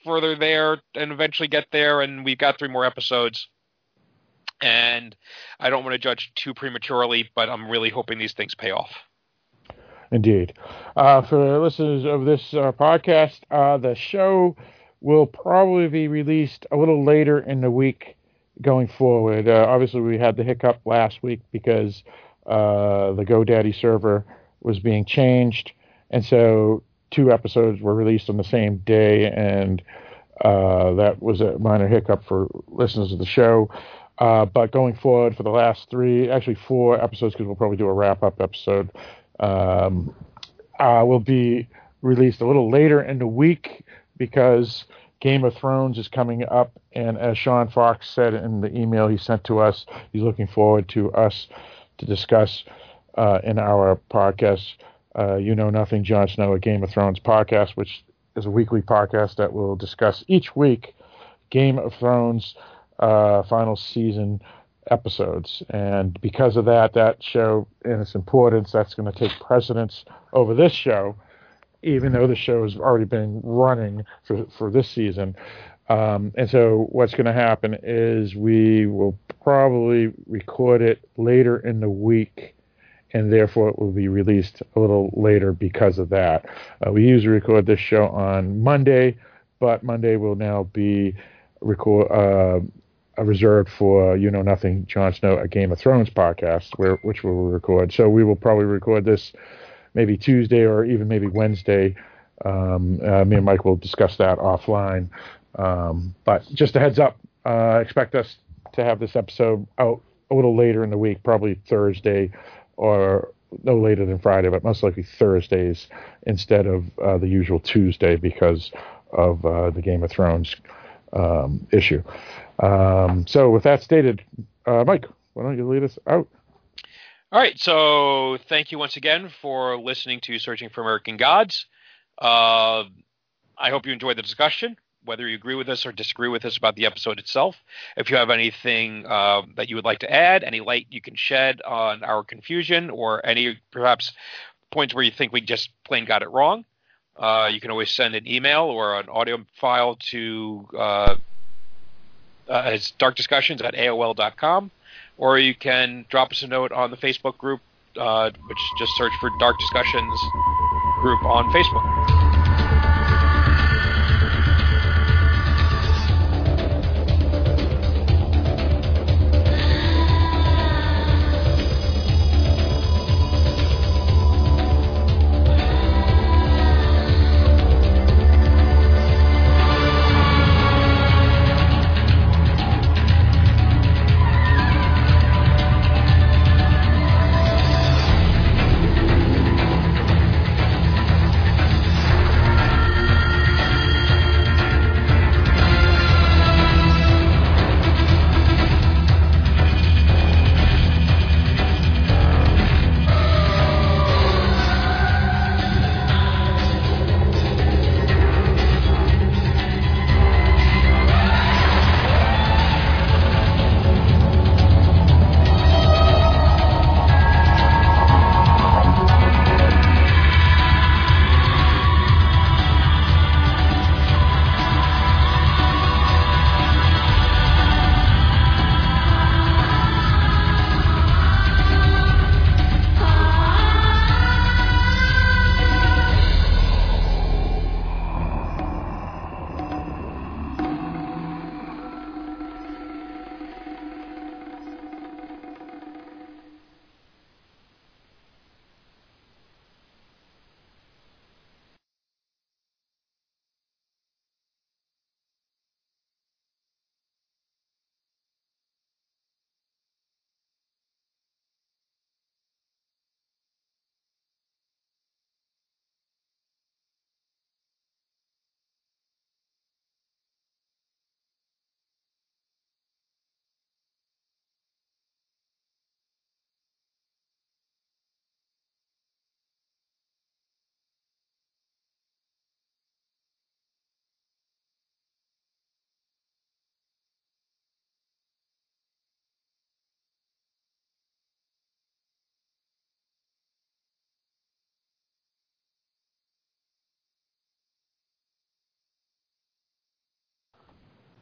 further there and eventually get there, and we've got 3 more episodes. And I don't want to judge too prematurely, but I'm really hoping these things pay off. Indeed. For listeners of this podcast, the show will probably be released a little later in the week going forward. Obviously, we had the hiccup last week because the GoDaddy server was being changed, and so 2 episodes were released on the same day, and that was a minor hiccup for listeners of the show. But going forward for the last 4 episodes, because we'll probably do a wrap-up episode, will be released a little later in the week because Game of Thrones is coming up, and as Sean Fox said in the email he sent to us, he's looking forward to us to discuss in our podcast, You Know Nothing, Jon Snow, a Game of Thrones podcast, which is a weekly podcast that will discuss each week Game of Thrones final season episodes. And because of that show and its importance, that's going to take precedence over this show, even though the show has already been running for this season. And so what's going to happen is we will probably record it later in the week, and therefore it will be released a little later because of that. We usually record this show on Monday, but Monday will now be reserved for You Know Nothing, Jon Snow, a Game of Thrones podcast, which we will record. So we will probably record this maybe Tuesday or even maybe Wednesday. Me and Mike will discuss that offline. But just a heads up, expect us to have this episode out a little later in the week, probably Thursday or no later than Friday, but most likely Thursdays instead of the usual Tuesday because of the Game of Thrones issue. So with that stated, Mike, why don't you lead us out? All right, so thank you once again for listening to Searching for American Gods. I hope you enjoyed the discussion, whether you agree with us or disagree with us about the episode itself. If you have anything that you would like to add, any light you can shed on our confusion, or any perhaps points where you think we just plain got it wrong, you can always send an email or an audio file to it's darkdiscussions@aol.com, or you can drop us a note on the Facebook group, which just search for Dark Discussions group on Facebook.